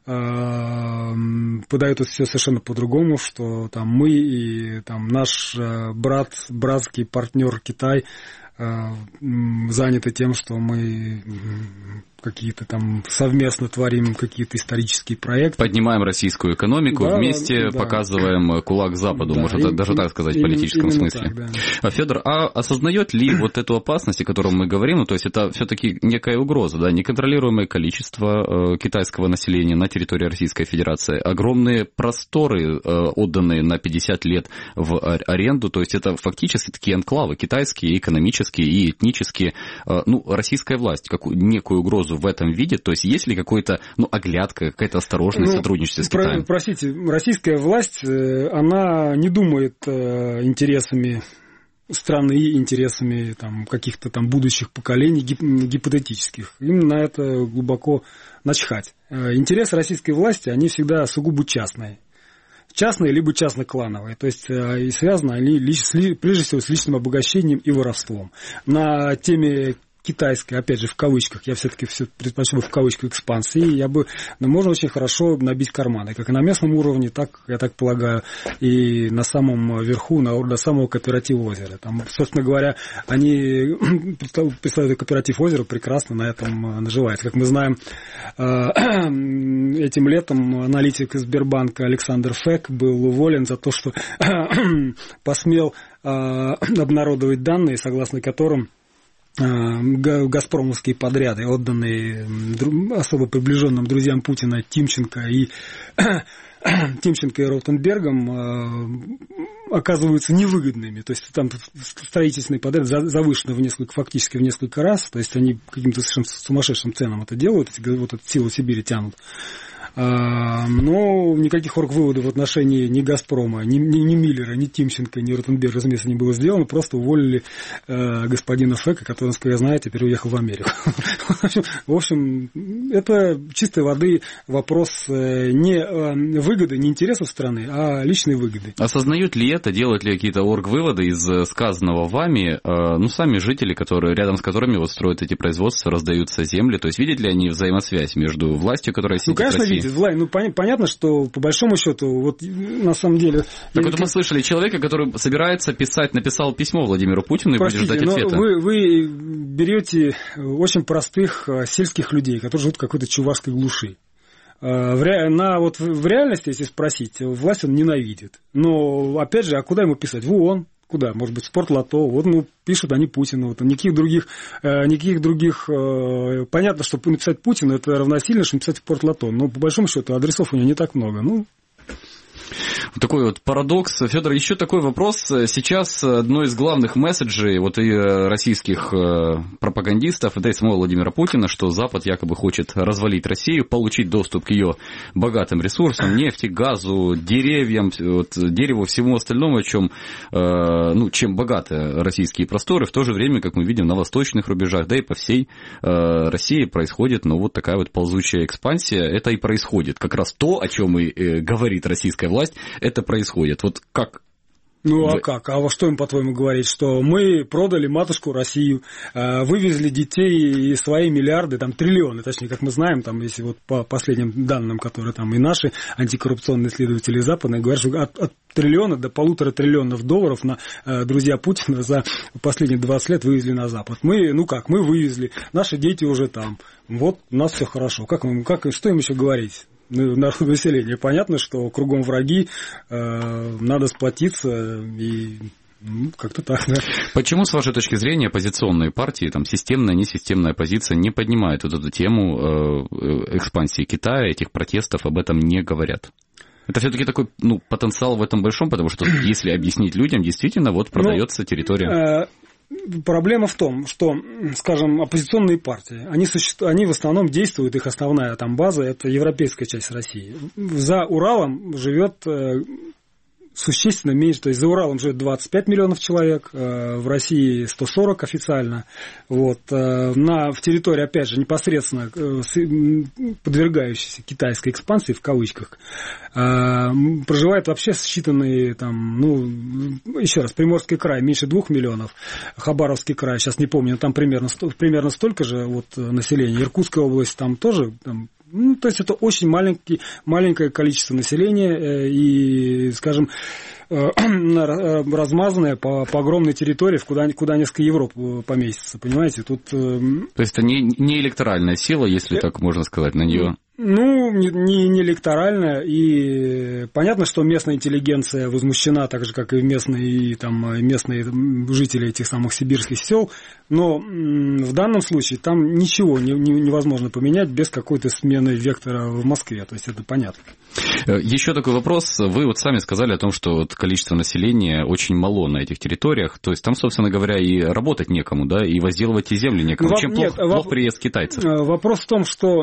[SPEAKER 7] подают это все совершенно по-другому, что там мы и там наш брат, братский партнер Китай заняты тем, что мы какие-то там совместно творим какие-то исторические проекты.
[SPEAKER 2] Поднимаем российскую экономику, да, вместе да. показываем кулак Западу, да, можно и, даже и, так сказать, в политическом смысле. Так, да. Федор, а осознает ли вот эту опасность, о которой мы говорим, ну, то есть это все-таки некая угроза, да, неконтролируемое количество э, китайского населения на территории Российской Федерации, огромные просторы, э, отданные на пятьдесят лет в аренду, то есть это фактически такие анклавы китайские, экономические и этнические. Э, ну, российская власть какую некую угрозу в этом видит? То есть есть ли какой-то, ну, оглядка, какая-то осторожность ну, сотрудничество с Китаем?
[SPEAKER 7] Про, простите, российская власть, она не думает интересами страны и интересами там, каких-то там будущих поколений гипотетических. Им на это глубоко начхать. Интересы российской власти, они всегда сугубо частные. Частные, либо частно-клановые. То есть и связаны они прежде всего с личным обогащением и воровством. На теме китайская, опять же, в кавычках, я все-таки все предпочел бы в кавычках экспансии, я бы, ну, можно очень хорошо набить карманы, как и на местном уровне, так, я так полагаю, и на самом верху, на, до самого кооператива озера. Там, собственно говоря, они представляют кооператив озера, прекрасно на этом наживаются. Как мы знаем, этим летом аналитик из Сбербанка Александр Фек был уволен за то, что посмел обнародовать данные, согласно которым газпромовские подряды, отданные особо приближенным друзьям Путина Тимченко и Тимченко и Ротенбергом, оказываются невыгодными. То есть там строительные подряды завышены в несколько, фактически в несколько раз. То есть они каким-то совершенно сумасшедшим ценам это делают, вот эту силу Сибири тянут. Но никаких оргвыводов в отношении ни «Газпрома», ни, ни, ни Миллера, ни Тимченко, ни Ротенберга, разумеется, не было сделано. Просто уволили э, господина Фека, который, насколько я знаю, теперь уехал в Америку. В общем, это чистой воды вопрос не выгоды, не интересов страны, а личной выгоды.
[SPEAKER 2] Осознают ли это, делают ли какие-то оргвыводы из сказанного вами, ну, сами жители, которые, рядом с которыми вот строят эти производства, раздаются земли, то есть видят ли они взаимосвязь между властью, которая сидит в России? Ну, конечно, видят.
[SPEAKER 7] Ну, понятно, что по большому счету, вот на самом деле...
[SPEAKER 2] Так вот мы слышали человека, который собирается писать, написал письмо Владимиру Путину и
[SPEAKER 7] Простите,
[SPEAKER 2] будет ждать ответа.
[SPEAKER 7] Вы, вы берете очень простых сельских людей, которые живут в какой-то чувашской глуши. В, ре... на, вот в реальности, если спросить, власть он ненавидит. Но, опять же, а куда ему писать? В ООН. Куда? Может быть, спортлото. Вот, ну, пишут они Путину. Вот, никаких других, э, никаких других... Э, понятно, что написать Путину это равносильно, что написать спортлото. Но, по большому счету, адресов у него не так много. Ну,
[SPEAKER 2] Такой вот парадокс. Федор, еще такой вопрос. Сейчас одно из главных месседжей вот и российских пропагандистов, да и самого Владимира Путина, что Запад якобы хочет развалить Россию, получить доступ к ее богатым ресурсам, нефти, газу, деревьям, вот, дереву, всему остальному, о чем, ну, чем богаты российские просторы. В то же время, как мы видим, на восточных рубежах, да и по всей России происходит, ну, вот такая вот ползучая экспансия. Это и происходит. Как раз то, о чем и говорит российская власть, это происходит. Вот как?
[SPEAKER 7] Ну, а как? А во что им, по-твоему, говорить? Что мы продали матушку Россию, вывезли детей и свои миллиарды, там, триллионы, точнее, как мы знаем, там, если вот по последним данным, которые там и наши антикоррупционные исследователи западные говорят, что от, от триллиона до полутора триллионов долларов на друзья Путина за последние двадцать лет вывезли на Запад. Мы, ну как, мы вывезли, наши дети уже там, вот у нас все хорошо. Как, как, что им еще говорить? Народу населения. Понятно, что кругом враги, э, надо сплотиться и ну, как-то так, да.
[SPEAKER 2] Почему, с вашей точки зрения, оппозиционные партии, там, системная, несистемная оппозиция не поднимают вот эту тему э, экспансии Китая, этих протестов, об этом не говорят? Это все-таки такой, ну, потенциал в этом большом, потому что если объяснить людям, действительно, вот продается ну, территория. Э-
[SPEAKER 7] Проблема в том, что, скажем, оппозиционные партии, они, суще... они в основном действуют, их основная там база – это европейская часть России. За Уралом живет существенно меньше, то есть за Уралом живет двадцать пять миллионов человек, в России сто сорок официально. Вот. На, в территории, опять же, непосредственно подвергающейся китайской экспансии, в кавычках, проживает вообще считанные, там, ну, еще раз, Приморский край меньше двух миллионов, Хабаровский край, сейчас не помню, там примерно, примерно столько же вот, населения, Иркутская область там тоже, там, ну, то есть это очень маленький, маленькое количество населения и, скажем, размазанное по, по огромной территории, куда, куда несколько Европ поместится, понимаете? Тут... То
[SPEAKER 2] есть это не, не электоральная сила, если так можно сказать, на нее...
[SPEAKER 7] Ну, не, не, не электорально, и понятно, что местная интеллигенция возмущена, так же, как и местные, и, там, местные жители этих самых сибирских сел, но в данном случае там ничего не, не, невозможно поменять без какой-то смены вектора в Москве, то есть это понятно.
[SPEAKER 2] Еще такой вопрос. Вы вот сами сказали о том, что вот количество населения очень мало на этих территориях, то есть там, собственно говоря, и работать некому, да, и возделывать и земли некому.
[SPEAKER 7] Ну,
[SPEAKER 2] Чем
[SPEAKER 7] нет,
[SPEAKER 2] плох,
[SPEAKER 7] воп...
[SPEAKER 2] плох приезд китайцев?
[SPEAKER 7] Вопрос в том, что...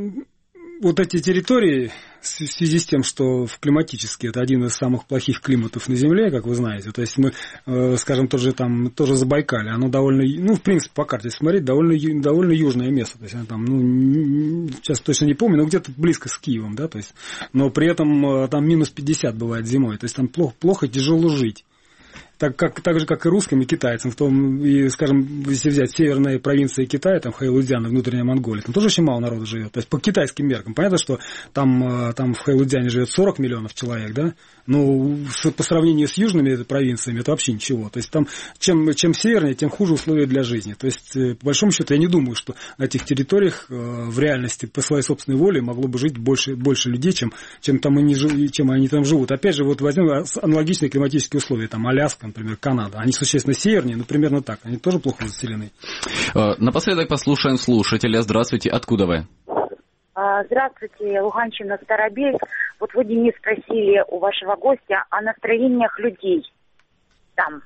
[SPEAKER 7] Вот эти территории, в связи с тем, что в климатически это один из самых плохих климатов на Земле, как вы знаете, то есть мы, скажем, тоже там, тоже Забайкалье, оно довольно, ну, в принципе, по карте смотреть, довольно, довольно южное место, то есть оно там, ну, сейчас точно не помню, но где-то близко с Киевом, да, то есть, но при этом там минус пятьдесят бывает зимой, то есть там плохо, плохо тяжело жить. Так, как, так же, как и русским, и китайцам, в том, и, скажем, если взять северные провинции Китая, там Хэйлунцзян и внутренняя Монголия, там тоже очень мало народу живет. То есть по китайским меркам. Понятно, что там, там в Хэйлунцзяне живет сорок миллионов человек, да? Но по сравнению с южными провинциями это вообще ничего. То есть там чем, чем севернее, тем хуже условия для жизни. То есть, по большому счету, я не думаю, что на этих территориях в реальности по своей собственной воле могло бы жить больше, больше людей, чем, чем, там они, чем они там живут. Опять же, вот возьмем аналогичные климатические условия, там Аляска, например, Канада. Они существенно севернее, но примерно так. Они тоже плохо заселены.
[SPEAKER 2] Напоследок послушаем слушателя. Здравствуйте. Откуда вы?
[SPEAKER 12] Здравствуйте, Луганщина, Старобельск. Вот вы, Денис, спросили у вашего гостя о настроениях людей там,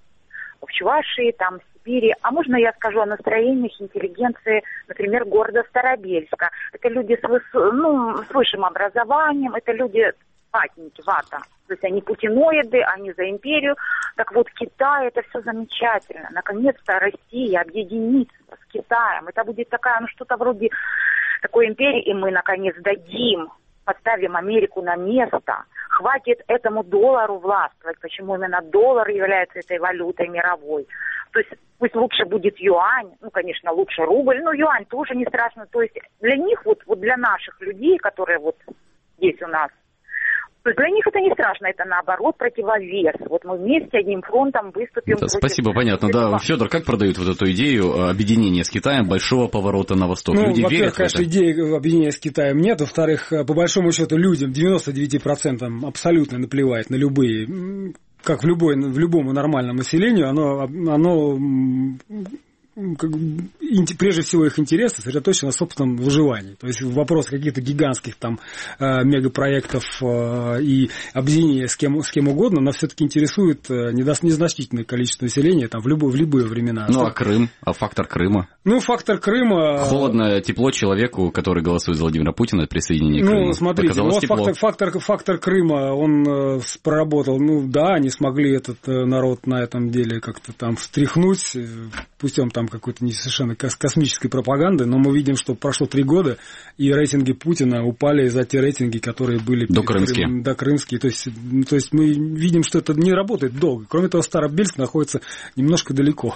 [SPEAKER 12] в Чувашии, там, в Сибири. А можно я скажу о настроениях интеллигенции, например, города Старобельска? Это люди с, выс... ну, с высшим образованием, это люди ватники, вата. То есть они путиноиды, они за империю. Так вот, Китай, это все замечательно. Наконец-то Россия объединится с Китаем. Это будет такая, ну, что-то вроде такой империи, и мы, наконец, дадим, поставим Америку на место. Хватит этому доллару властвовать. Почему именно доллар является этой валютой мировой? То есть пусть лучше будет юань, ну, конечно, лучше рубль, но юань тоже не страшно. То есть для них, вот, вот для наших людей, которые вот здесь у нас, то есть для них это не страшно, это наоборот противовес. Вот мы вместе одним фронтом выступим.
[SPEAKER 2] Да, против... Спасибо, понятно. Да, Федор, как продают вот эту идею объединения с Китаем, большого поворота на восток?
[SPEAKER 7] Ну,
[SPEAKER 2] Люди
[SPEAKER 7] во-первых,
[SPEAKER 2] верят в
[SPEAKER 7] конечно,
[SPEAKER 2] это?
[SPEAKER 7] идеи объединения с Китаем нет. Во-вторых, по большому счету людям, девяносто девять процентов абсолютно наплевать на любые, как в, любой, в любому нормальном населению, оно, оно прежде всего их интересы сосредоточены на собственном выживании. То есть вопрос каких-то гигантских там мегапроектов и объединения с кем, с кем угодно, нас все-таки интересует незначительное количество населения там, в, любое, в любые времена.
[SPEAKER 2] Ну, а Крым? А фактор Крыма?
[SPEAKER 7] Ну, фактор Крыма...
[SPEAKER 2] Холодно, тепло человеку, который голосует за Владимира Путина, присоединение к Крыму.
[SPEAKER 7] Ну, смотрите, ну, вот фактор, фактор, фактор Крыма, он проработал. Ну, да, они смогли этот народ на этом деле как-то там встряхнуть путем там какой-то не совершенно космической пропаганды, но мы видим, что прошло три года, и рейтинги Путина упали за те рейтинги, которые были...
[SPEAKER 2] До крымские.
[SPEAKER 7] Крым, до крымские. То есть, то есть мы видим, что это не работает долго. Кроме того, Старобельск находится немножко далеко.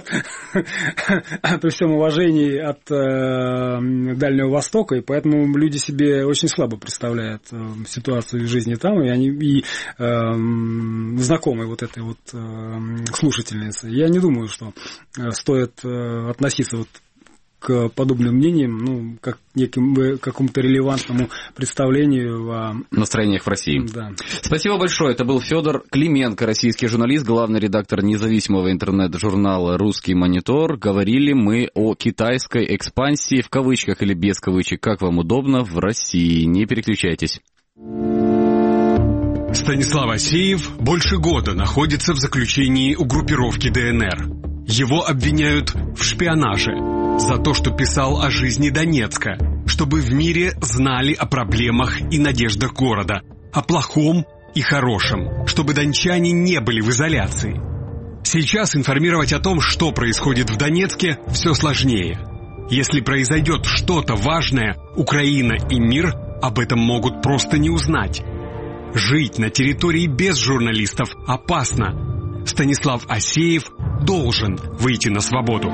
[SPEAKER 7] При всем уважении от э, Дальнего Востока, и поэтому люди себе очень слабо представляют э, ситуацию в жизни там, и они и э, знакомы вот этой вот э, слушательнице. Я не думаю, что стоит э, относиться вот к подобным мнениям, ну, как неким, какому-то релевантному представлению о
[SPEAKER 2] настроениях в России.
[SPEAKER 7] Да.
[SPEAKER 2] Спасибо большое. Это был Федор Клименко, российский журналист, главный редактор независимого интернет-журнала «Русский монитор». Говорили мы о китайской экспансии, в кавычках или без кавычек, как вам удобно, в России. Не переключайтесь.
[SPEAKER 13] Станислав Асеев больше года находится в заключении у группировки ДНР. Его обвиняют в шпионаже за то, что писал о жизни Донецка, чтобы в мире знали о проблемах и надеждах города, о плохом и хорошем, чтобы дончане не были в изоляции. Сейчас информировать о том, что происходит в Донецке, все сложнее. Если произойдет что-то важное, Украина и мир об этом могут просто не узнать. Жить на территории без журналистов опасно. Станислав Асеев должен выйти на свободу.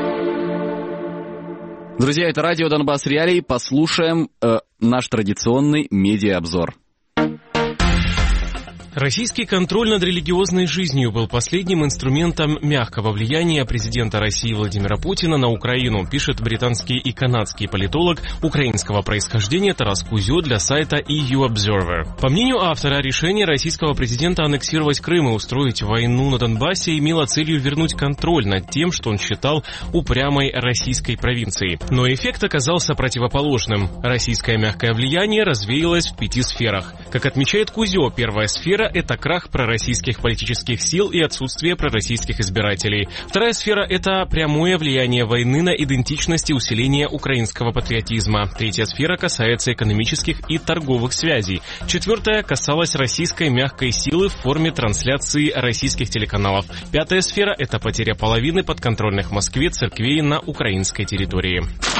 [SPEAKER 2] Друзья, это радио Донбасс Реалии. Послушаем э, наш традиционный медиаобзор.
[SPEAKER 3] Российский контроль над религиозной жизнью был последним инструментом мягкого влияния президента России Владимира Путина на Украину, пишет британский и канадский политолог украинского происхождения Тарас Кузё для сайта и ю Observer. По мнению автора, решение российского президента аннексировать Крым и устроить войну на Донбассе имело целью вернуть контроль над тем, что он считал упрямой российской провинцией. Но эффект оказался противоположным. Российское мягкое влияние развеялось в пяти сферах. Как отмечает Кузё, первая сфера — это крах пророссийских политических сил и отсутствие пророссийских избирателей. Вторая сфера — это прямое влияние войны на идентичность и усиление украинского патриотизма. Третья сфера касается экономических и торговых связей. Четвертая касалась российской мягкой силы в форме трансляции российских телеканалов. Пятая сфера — это потеря половины подконтрольных Москве церквей на украинской территории.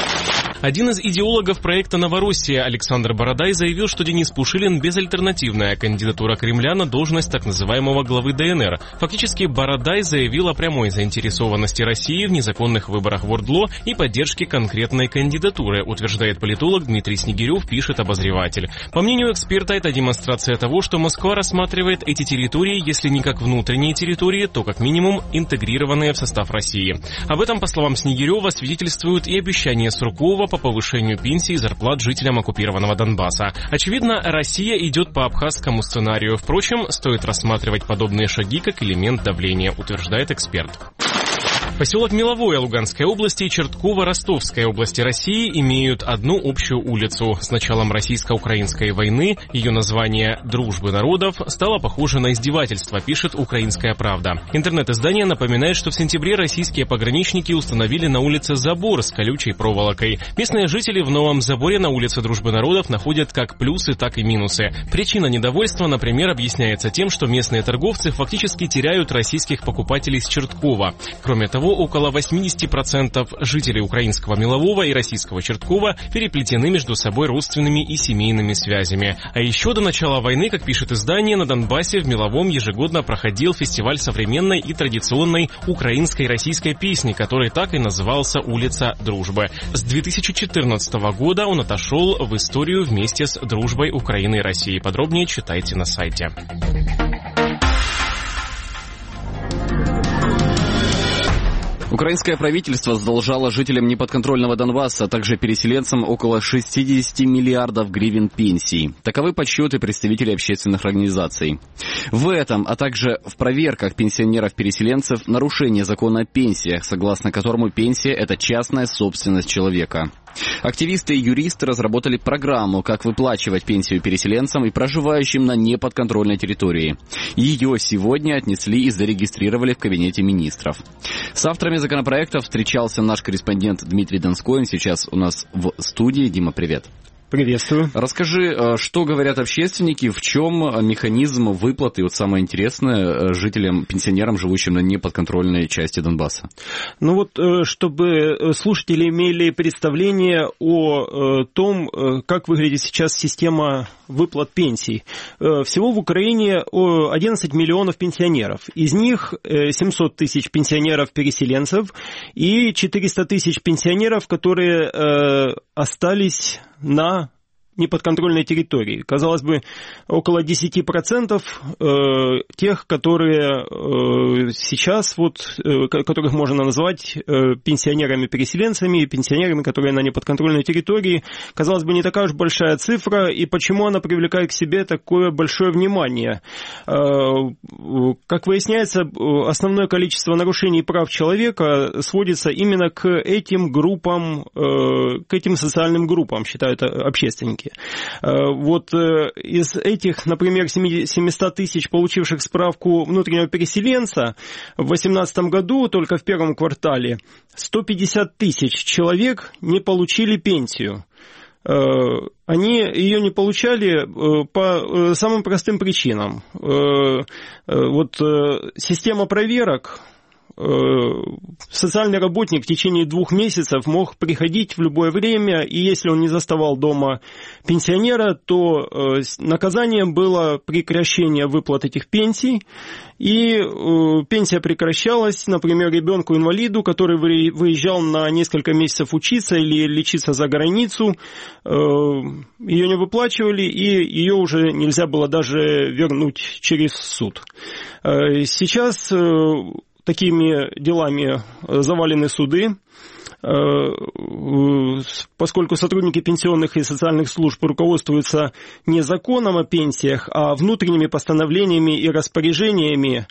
[SPEAKER 3] Один из идеологов проекта «Новороссия» Александр Бородай заявил, что Денис Пушилин – безальтернативная кандидатура Кремля на должность так называемого главы ДНР. Фактически Бородай заявил о прямой заинтересованности России в незаконных выборах в ОРДЛО и поддержке конкретной кандидатуры, утверждает политолог Дмитрий Снегирев, пишет обозреватель. По мнению эксперта, это демонстрация того, что Москва рассматривает эти территории, если не как внутренние территории, то как минимум интегрированные в состав России. Об этом, по словам Снегирева, свидетельствуют и обещания Суркова по повышению пенсий и зарплат жителям оккупированного Донбасса. Очевидно, Россия идет по абхазскому сценарию. Впрочем, стоит рассматривать подобные шаги как элемент давления, утверждает эксперт. Поселок Меловое Луганской области и Чертково Ростовской области России имеют одну общую улицу. С началом российско-украинской войны ее название «Дружбы народов» стало похоже на издевательство, пишет «Украинская правда». Интернет-издание напоминает, что в сентябре российские пограничники установили на улице забор с колючей проволокой. Местные жители в новом заборе на улице Дружбы народов находят как плюсы, так и минусы. Причина недовольства, например, объясняется тем, что местные торговцы фактически теряют российских покупателей с Черткова. Кроме того, около восемьдесят процентов жителей украинского Мелового и российского Черткова переплетены между собой родственными и семейными связями. А еще до начала войны, как пишет издание, на Донбассе в Меловом ежегодно проходил фестиваль современной и традиционной украинской и российской песни, который так и назывался «Улица Дружбы». С две тысячи четырнадцатого года он отошел в историю вместе с дружбой Украины и России. Подробнее читайте на сайте.
[SPEAKER 2] Украинское правительство задолжало жителям неподконтрольного Донбасса, а также переселенцам около шестьдесят миллиардов гривен пенсий. Таковы подсчеты представителей общественных организаций. В этом, а также в проверках пенсионеров-переселенцев нарушение закона о пенсиях, согласно которому пенсия – это частная собственность человека. Активисты и юристы разработали программу, как выплачивать пенсию переселенцам и проживающим на неподконтрольной территории. Ее сегодня отнесли и зарегистрировали в Кабинете министров. С авторами законопроекта встречался наш корреспондент Дмитрий Донской. Он сейчас у нас в студии. Дима, привет.
[SPEAKER 14] Приветствую.
[SPEAKER 2] Расскажи, что говорят общественники, в чем механизм выплаты, вот самое интересное, жителям, пенсионерам, живущим на неподконтрольной части Донбасса?
[SPEAKER 14] Ну вот, чтобы слушатели имели представление о том, как выглядит сейчас система выплат пенсий. Всего в Украине одиннадцать миллионов пенсионеров. Из них семьсот тысяч пенсионеров-переселенцев и четыреста тысяч пенсионеров, которые остались на неподконтрольной территории. Казалось бы, около десять процентов э, тех, которые э, сейчас, вот, э, которых можно назвать э, пенсионерами-переселенцами и пенсионерами, которые на неподконтрольной территории, казалось бы, не такая уж большая цифра, и почему она привлекает к себе такое большое внимание? Э, как выясняется, основное количество нарушений прав человека сводится именно к этим группам, э, к этим социальным группам, считают общественники. Вот из этих, например, семьсот тысяч получивших справку внутреннего переселенца в две тысячи восемнадцатом году, только в первом квартале, сто пятьдесят тысяч человек не получили пенсию. Они ее не получали по самым простым причинам. Вот система проверок. Социальный работник в течение двух месяцев мог приходить в любое время, и если он не заставал дома пенсионера, то наказанием было прекращение выплат этих пенсий, и пенсия прекращалась, например, ребенку-инвалиду, который выезжал на несколько месяцев учиться или лечиться за границу, ее не выплачивали, и ее уже нельзя было даже вернуть через суд. Сейчас такими делами завалены суды, поскольку сотрудники пенсионных и социальных служб руководствуются не законом о пенсиях, а внутренними постановлениями и распоряжениями.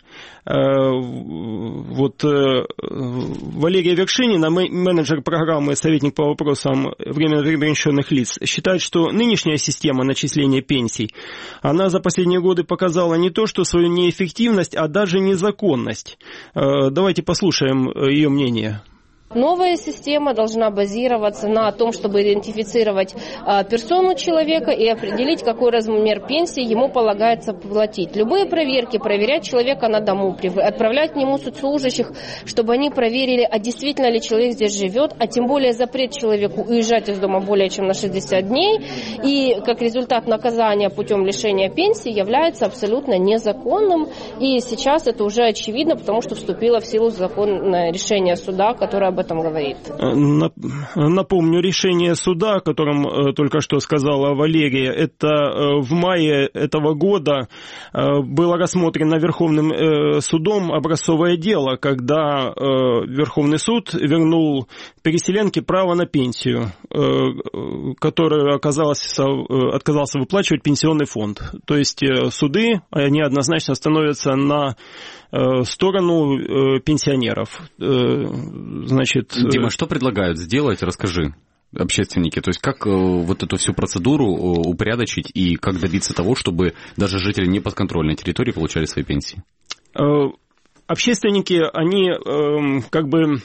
[SPEAKER 14] Вот Валерия Вершинина, менеджер программы «Советник по вопросам временно перемещенных лиц», считает, что нынешняя система начисления пенсий, она за последние годы показала не то, что свою неэффективность, а даже незаконность. Давайте послушаем ее мнение.
[SPEAKER 15] Новая система должна базироваться на том, чтобы идентифицировать а, персону человека и определить, какой размер пенсии ему полагается платить. Любые проверки, проверять человека на дому, отправлять к нему соцслужащих, чтобы они проверили, а действительно ли человек здесь живет, а тем более запрет человеку уезжать из дома более чем на шестьдесят дней, и как результат наказания путем лишения пенсии является абсолютно незаконным. И сейчас это уже очевидно, потому что вступило в силу законное решение суда, которое об этом говорит.
[SPEAKER 14] Напомню, решение суда, о котором только что сказала Валерия, это в мае этого года было рассмотрено Верховным судом образцовое дело, когда Верховный суд вернул переселенке право на пенсию, которую оказалось, отказался выплачивать пенсионный фонд. То есть суды, они однозначно становятся на сторону пенсионеров. Значит,
[SPEAKER 2] Дима, что предлагают сделать, расскажи, общественники? То есть как вот эту всю процедуру упорядочить и как добиться того, чтобы даже жители неподконтрольной территории получали свои пенсии?
[SPEAKER 14] Общественники, они как бы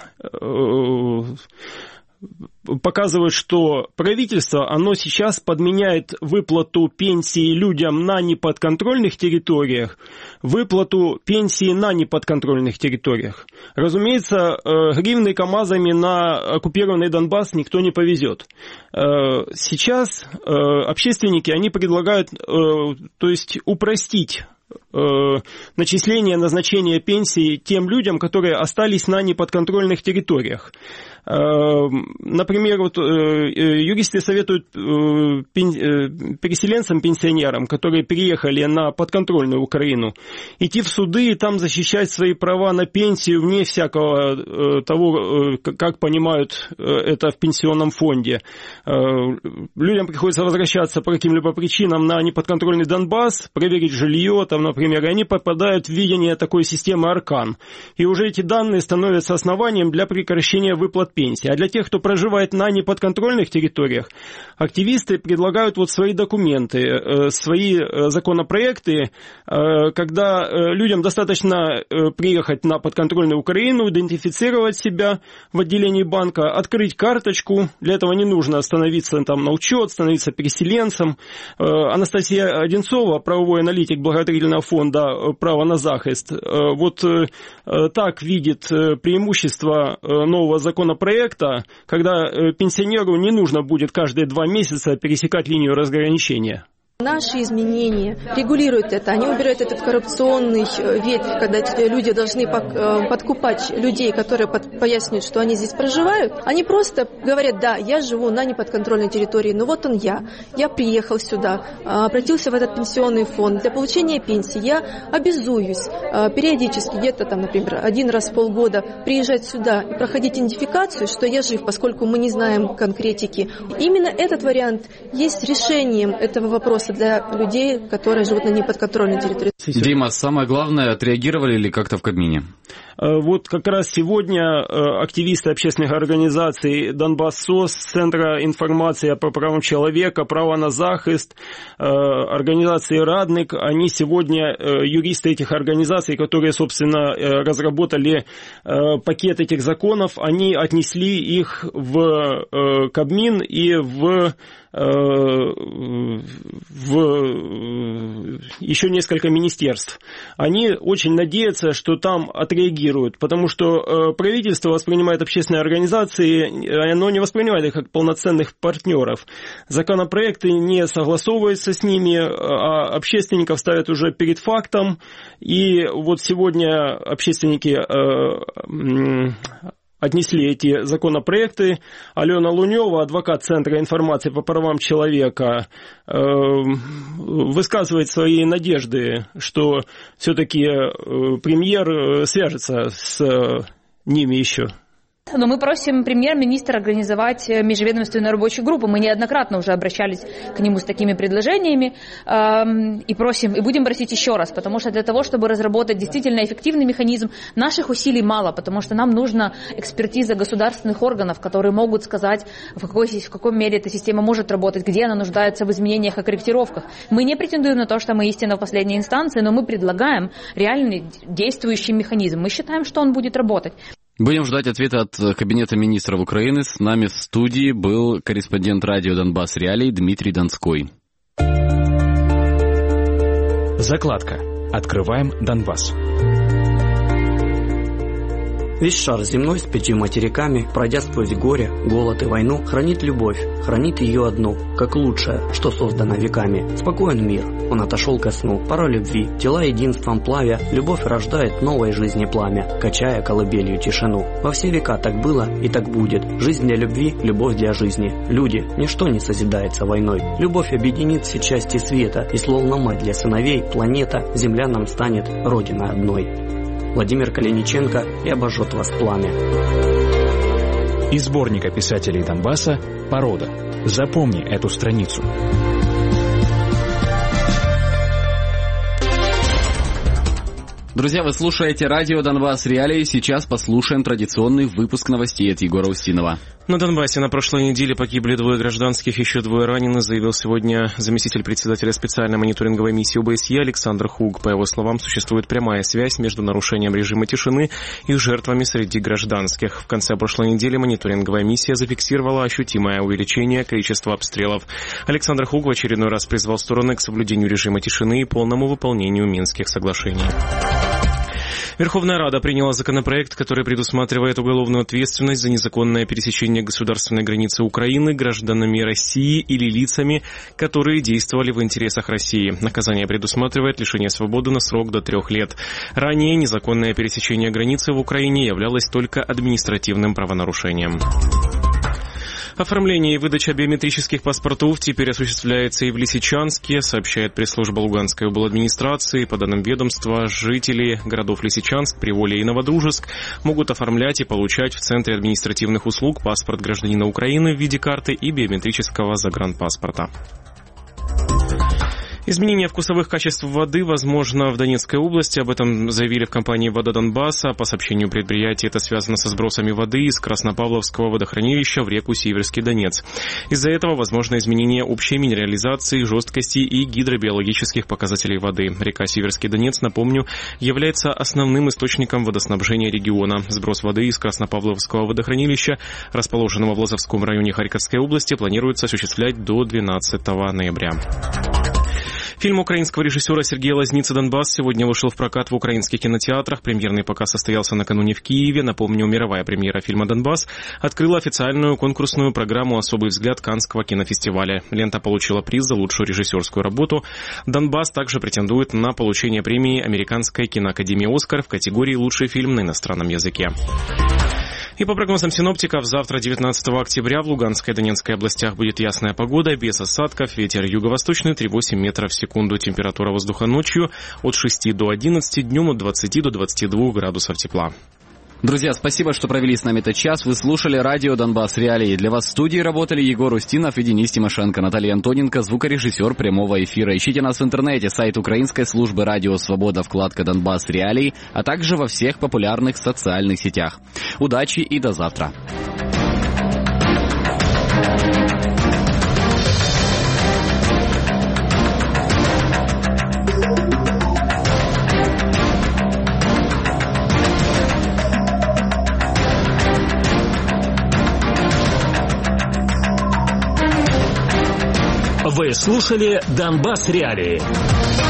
[SPEAKER 14] показывают, что правительство, оно сейчас подменяет выплату пенсии людям на неподконтрольных территориях, выплату пенсии на неподконтрольных территориях. Разумеется, гривны КАМАЗами на оккупированный Донбасс никто не повезет. Сейчас общественники, они предлагают, то есть упростить начисление, назначение пенсии тем людям, которые остались на неподконтрольных территориях. Например, вот, юристы советуют переселенцам, пенсионерам, которые переехали на подконтрольную Украину, идти в суды и там защищать свои права на пенсию вне всякого того, как понимают это в пенсионном фонде. Людям приходится возвращаться по каким-либо причинам на неподконтрольный Донбасс, проверить жилье, там, документов, например, и они попадают в видение такой системы Аркан. И уже эти данные становятся основанием для прекращения выплат пенсии. А для тех, кто проживает на неподконтрольных территориях, активисты предлагают вот свои документы, свои законопроекты, когда людям достаточно приехать на подконтрольную Украину, идентифицировать себя в отделении банка, открыть карточку. Для этого не нужно становиться там на учет, становиться переселенцем. Анастасия Одинцова, правовой аналитик благотворительного фонда «Право на захист», вот так видит преимущество нового законопроекта, когда пенсионеру не нужно будет каждые два месяца пересекать линию разграничения.
[SPEAKER 16] Наши изменения регулируют это. Они убирают этот коррупционный ветвь, когда люди должны подкупать людей, которые поясняют, что они здесь проживают. Они просто говорят: да, я живу на неподконтрольной территории, но вот он я. Я приехал сюда, обратился в этот пенсионный фонд. Для получения пенсии я обязуюсь периодически, где-то там, например, один раз в полгода приезжать сюда и проходить идентификацию, что я жив, поскольку мы не знаем конкретики. Именно этот вариант есть решением этого вопроса для людей, которые живут на неподконтрольной территории.
[SPEAKER 2] Дима, самое главное, отреагировали ли как-то в Кабмине?
[SPEAKER 14] Вот как раз сегодня активисты общественных организаций Донбасс-СОС, Центра информации по правам человека, право на захист, организации Радник, они сегодня, юристы этих организаций, которые, собственно, разработали пакет этих законов, они отнесли их в Кабмин и в в еще несколько министерств. Они очень надеются, что там отреагируют, потому что правительство воспринимает общественные организации, оно не воспринимает их как полноценных партнеров. Законопроекты не согласовываются с ними, а общественников ставят уже перед фактом. И вот сегодня общественники отнесли эти законопроекты. Алена Лунева, адвокат Центра информации по правам человека, высказывает свои надежды, что все-таки премьер свяжется с ними еще.
[SPEAKER 17] Но мы просим премьер-министра организовать межведомственную рабочую группу. Мы неоднократно уже обращались к нему с такими предложениями э, и просим, и будем просить еще раз, потому что для того, чтобы разработать действительно эффективный механизм, наших усилий мало, потому что нам нужна экспертиза государственных органов, которые могут сказать, в какой, в какой мере эта система может работать, где она нуждается в изменениях и корректировках. Мы не претендуем на то, что мы истина в последней инстанции, но мы предлагаем реальный действующий механизм. Мы считаем, что он будет работать.
[SPEAKER 2] Будем ждать ответа от Кабинета министров Украины. С нами в студии был корреспондент радио «Донбасс Реалий» Дмитрий Донской.
[SPEAKER 18] Закладка. Открываем Донбасс.
[SPEAKER 19] Весь шар земной с пятью материками, пройдя сквозь горе, голод и войну, хранит любовь, хранит ее одну, как лучшее, что создано веками. Спокоен мир, он отошел ко сну, пора любви, тела единством плавя, любовь рождает новой жизни пламя, качая колыбелью тишину. Во все века так было и так будет, жизнь для любви, любовь для жизни. Люди, ничто не созидается войной, любовь объединит все части света, и словно мать для сыновей, планета, земля нам станет родиной одной. Владимир Калиниченко и обожжет вас пламя.
[SPEAKER 18] Из сборника писателей Донбасса «Порода». Запомни эту страницу.
[SPEAKER 2] Друзья, вы слушаете радио «Донбасс Реалии». Сейчас послушаем традиционный выпуск новостей от Егора Устинова.
[SPEAKER 3] На Донбассе на прошлой неделе погибли двое гражданских, еще двое ранены, заявил сегодня заместитель председателя специальной мониторинговой миссии ОБСЕ Александр Хуг. По его словам, существует прямая связь между нарушением режима тишины и жертвами среди гражданских. В конце прошлой недели мониторинговая миссия зафиксировала ощутимое увеличение количества обстрелов. Александр Хуг в очередной раз призвал стороны к соблюдению режима тишины и полному выполнению Минских соглашений. Верховная Рада приняла законопроект, который предусматривает уголовную ответственность за незаконное пересечение государственной границы Украины гражданами России или лицами, которые действовали в интересах России. Наказание предусматривает лишение свободы на срок до трех лет. Ранее незаконное пересечение границы в Украине являлось только административным правонарушением. Оформление и выдача биометрических паспортов теперь осуществляется и в Лисичанске, сообщает пресс-служба Луганской обладминистрации. По данным ведомства, жители городов Лисичанск, Приволье и Новодружеск могут оформлять и получать в Центре административных услуг паспорт гражданина Украины в виде карты и биометрического загранпаспорта. Изменение вкусовых качеств воды возможно в Донецкой области. Об этом заявили в компании «Вода Донбасса». По сообщению предприятия, это связано со сбросами воды из Краснопавловского водохранилища в реку Северский Донец. Из-за этого возможно изменение общей минерализации, жесткости и гидробиологических показателей воды. Река Северский Донец, напомню, является основным источником водоснабжения региона. Сброс воды из Краснопавловского водохранилища, расположенного в Лозовском районе Харьковской области, планируется осуществлять до двенадцатого ноября. Фильм украинского режиссера Сергея Лазницы «Донбасс» сегодня вышел в прокат в украинских кинотеатрах. Премьерный показ состоялся накануне в Киеве. Напомню, мировая премьера фильма «Донбасс» открыла официальную конкурсную программу «Особый взгляд» Каннского кинофестиваля. Лента получила приз за лучшую режиссерскую работу. «Донбасс» также претендует на получение премии Американской киноакадемии «Оскар» в категории «Лучший фильм на иностранном языке». И по прогнозам синоптиков, завтра, девятнадцатого октября, в Луганской и Донецкой областях будет ясная погода, без осадков, ветер юго-восточный три целых восемь десятых метров в секунду. Температура воздуха ночью от шести до одиннадцати, днем от двадцати до двадцати двух градусов тепла.
[SPEAKER 2] Друзья, спасибо, что провели с нами этот час. Вы слушали радио «Донбасс Реалии». Для вас в студии работали Егор Устинов и Денис Тимошенко, Наталья Антоненко, звукорежиссер прямого эфира. Ищите нас в интернете, сайт украинской службы «Радио Свобода», вкладка «Донбасс Реалии», а также во всех популярных социальных сетях. Удачи и до завтра.
[SPEAKER 1] Вы слушали «Донбасс Реалии».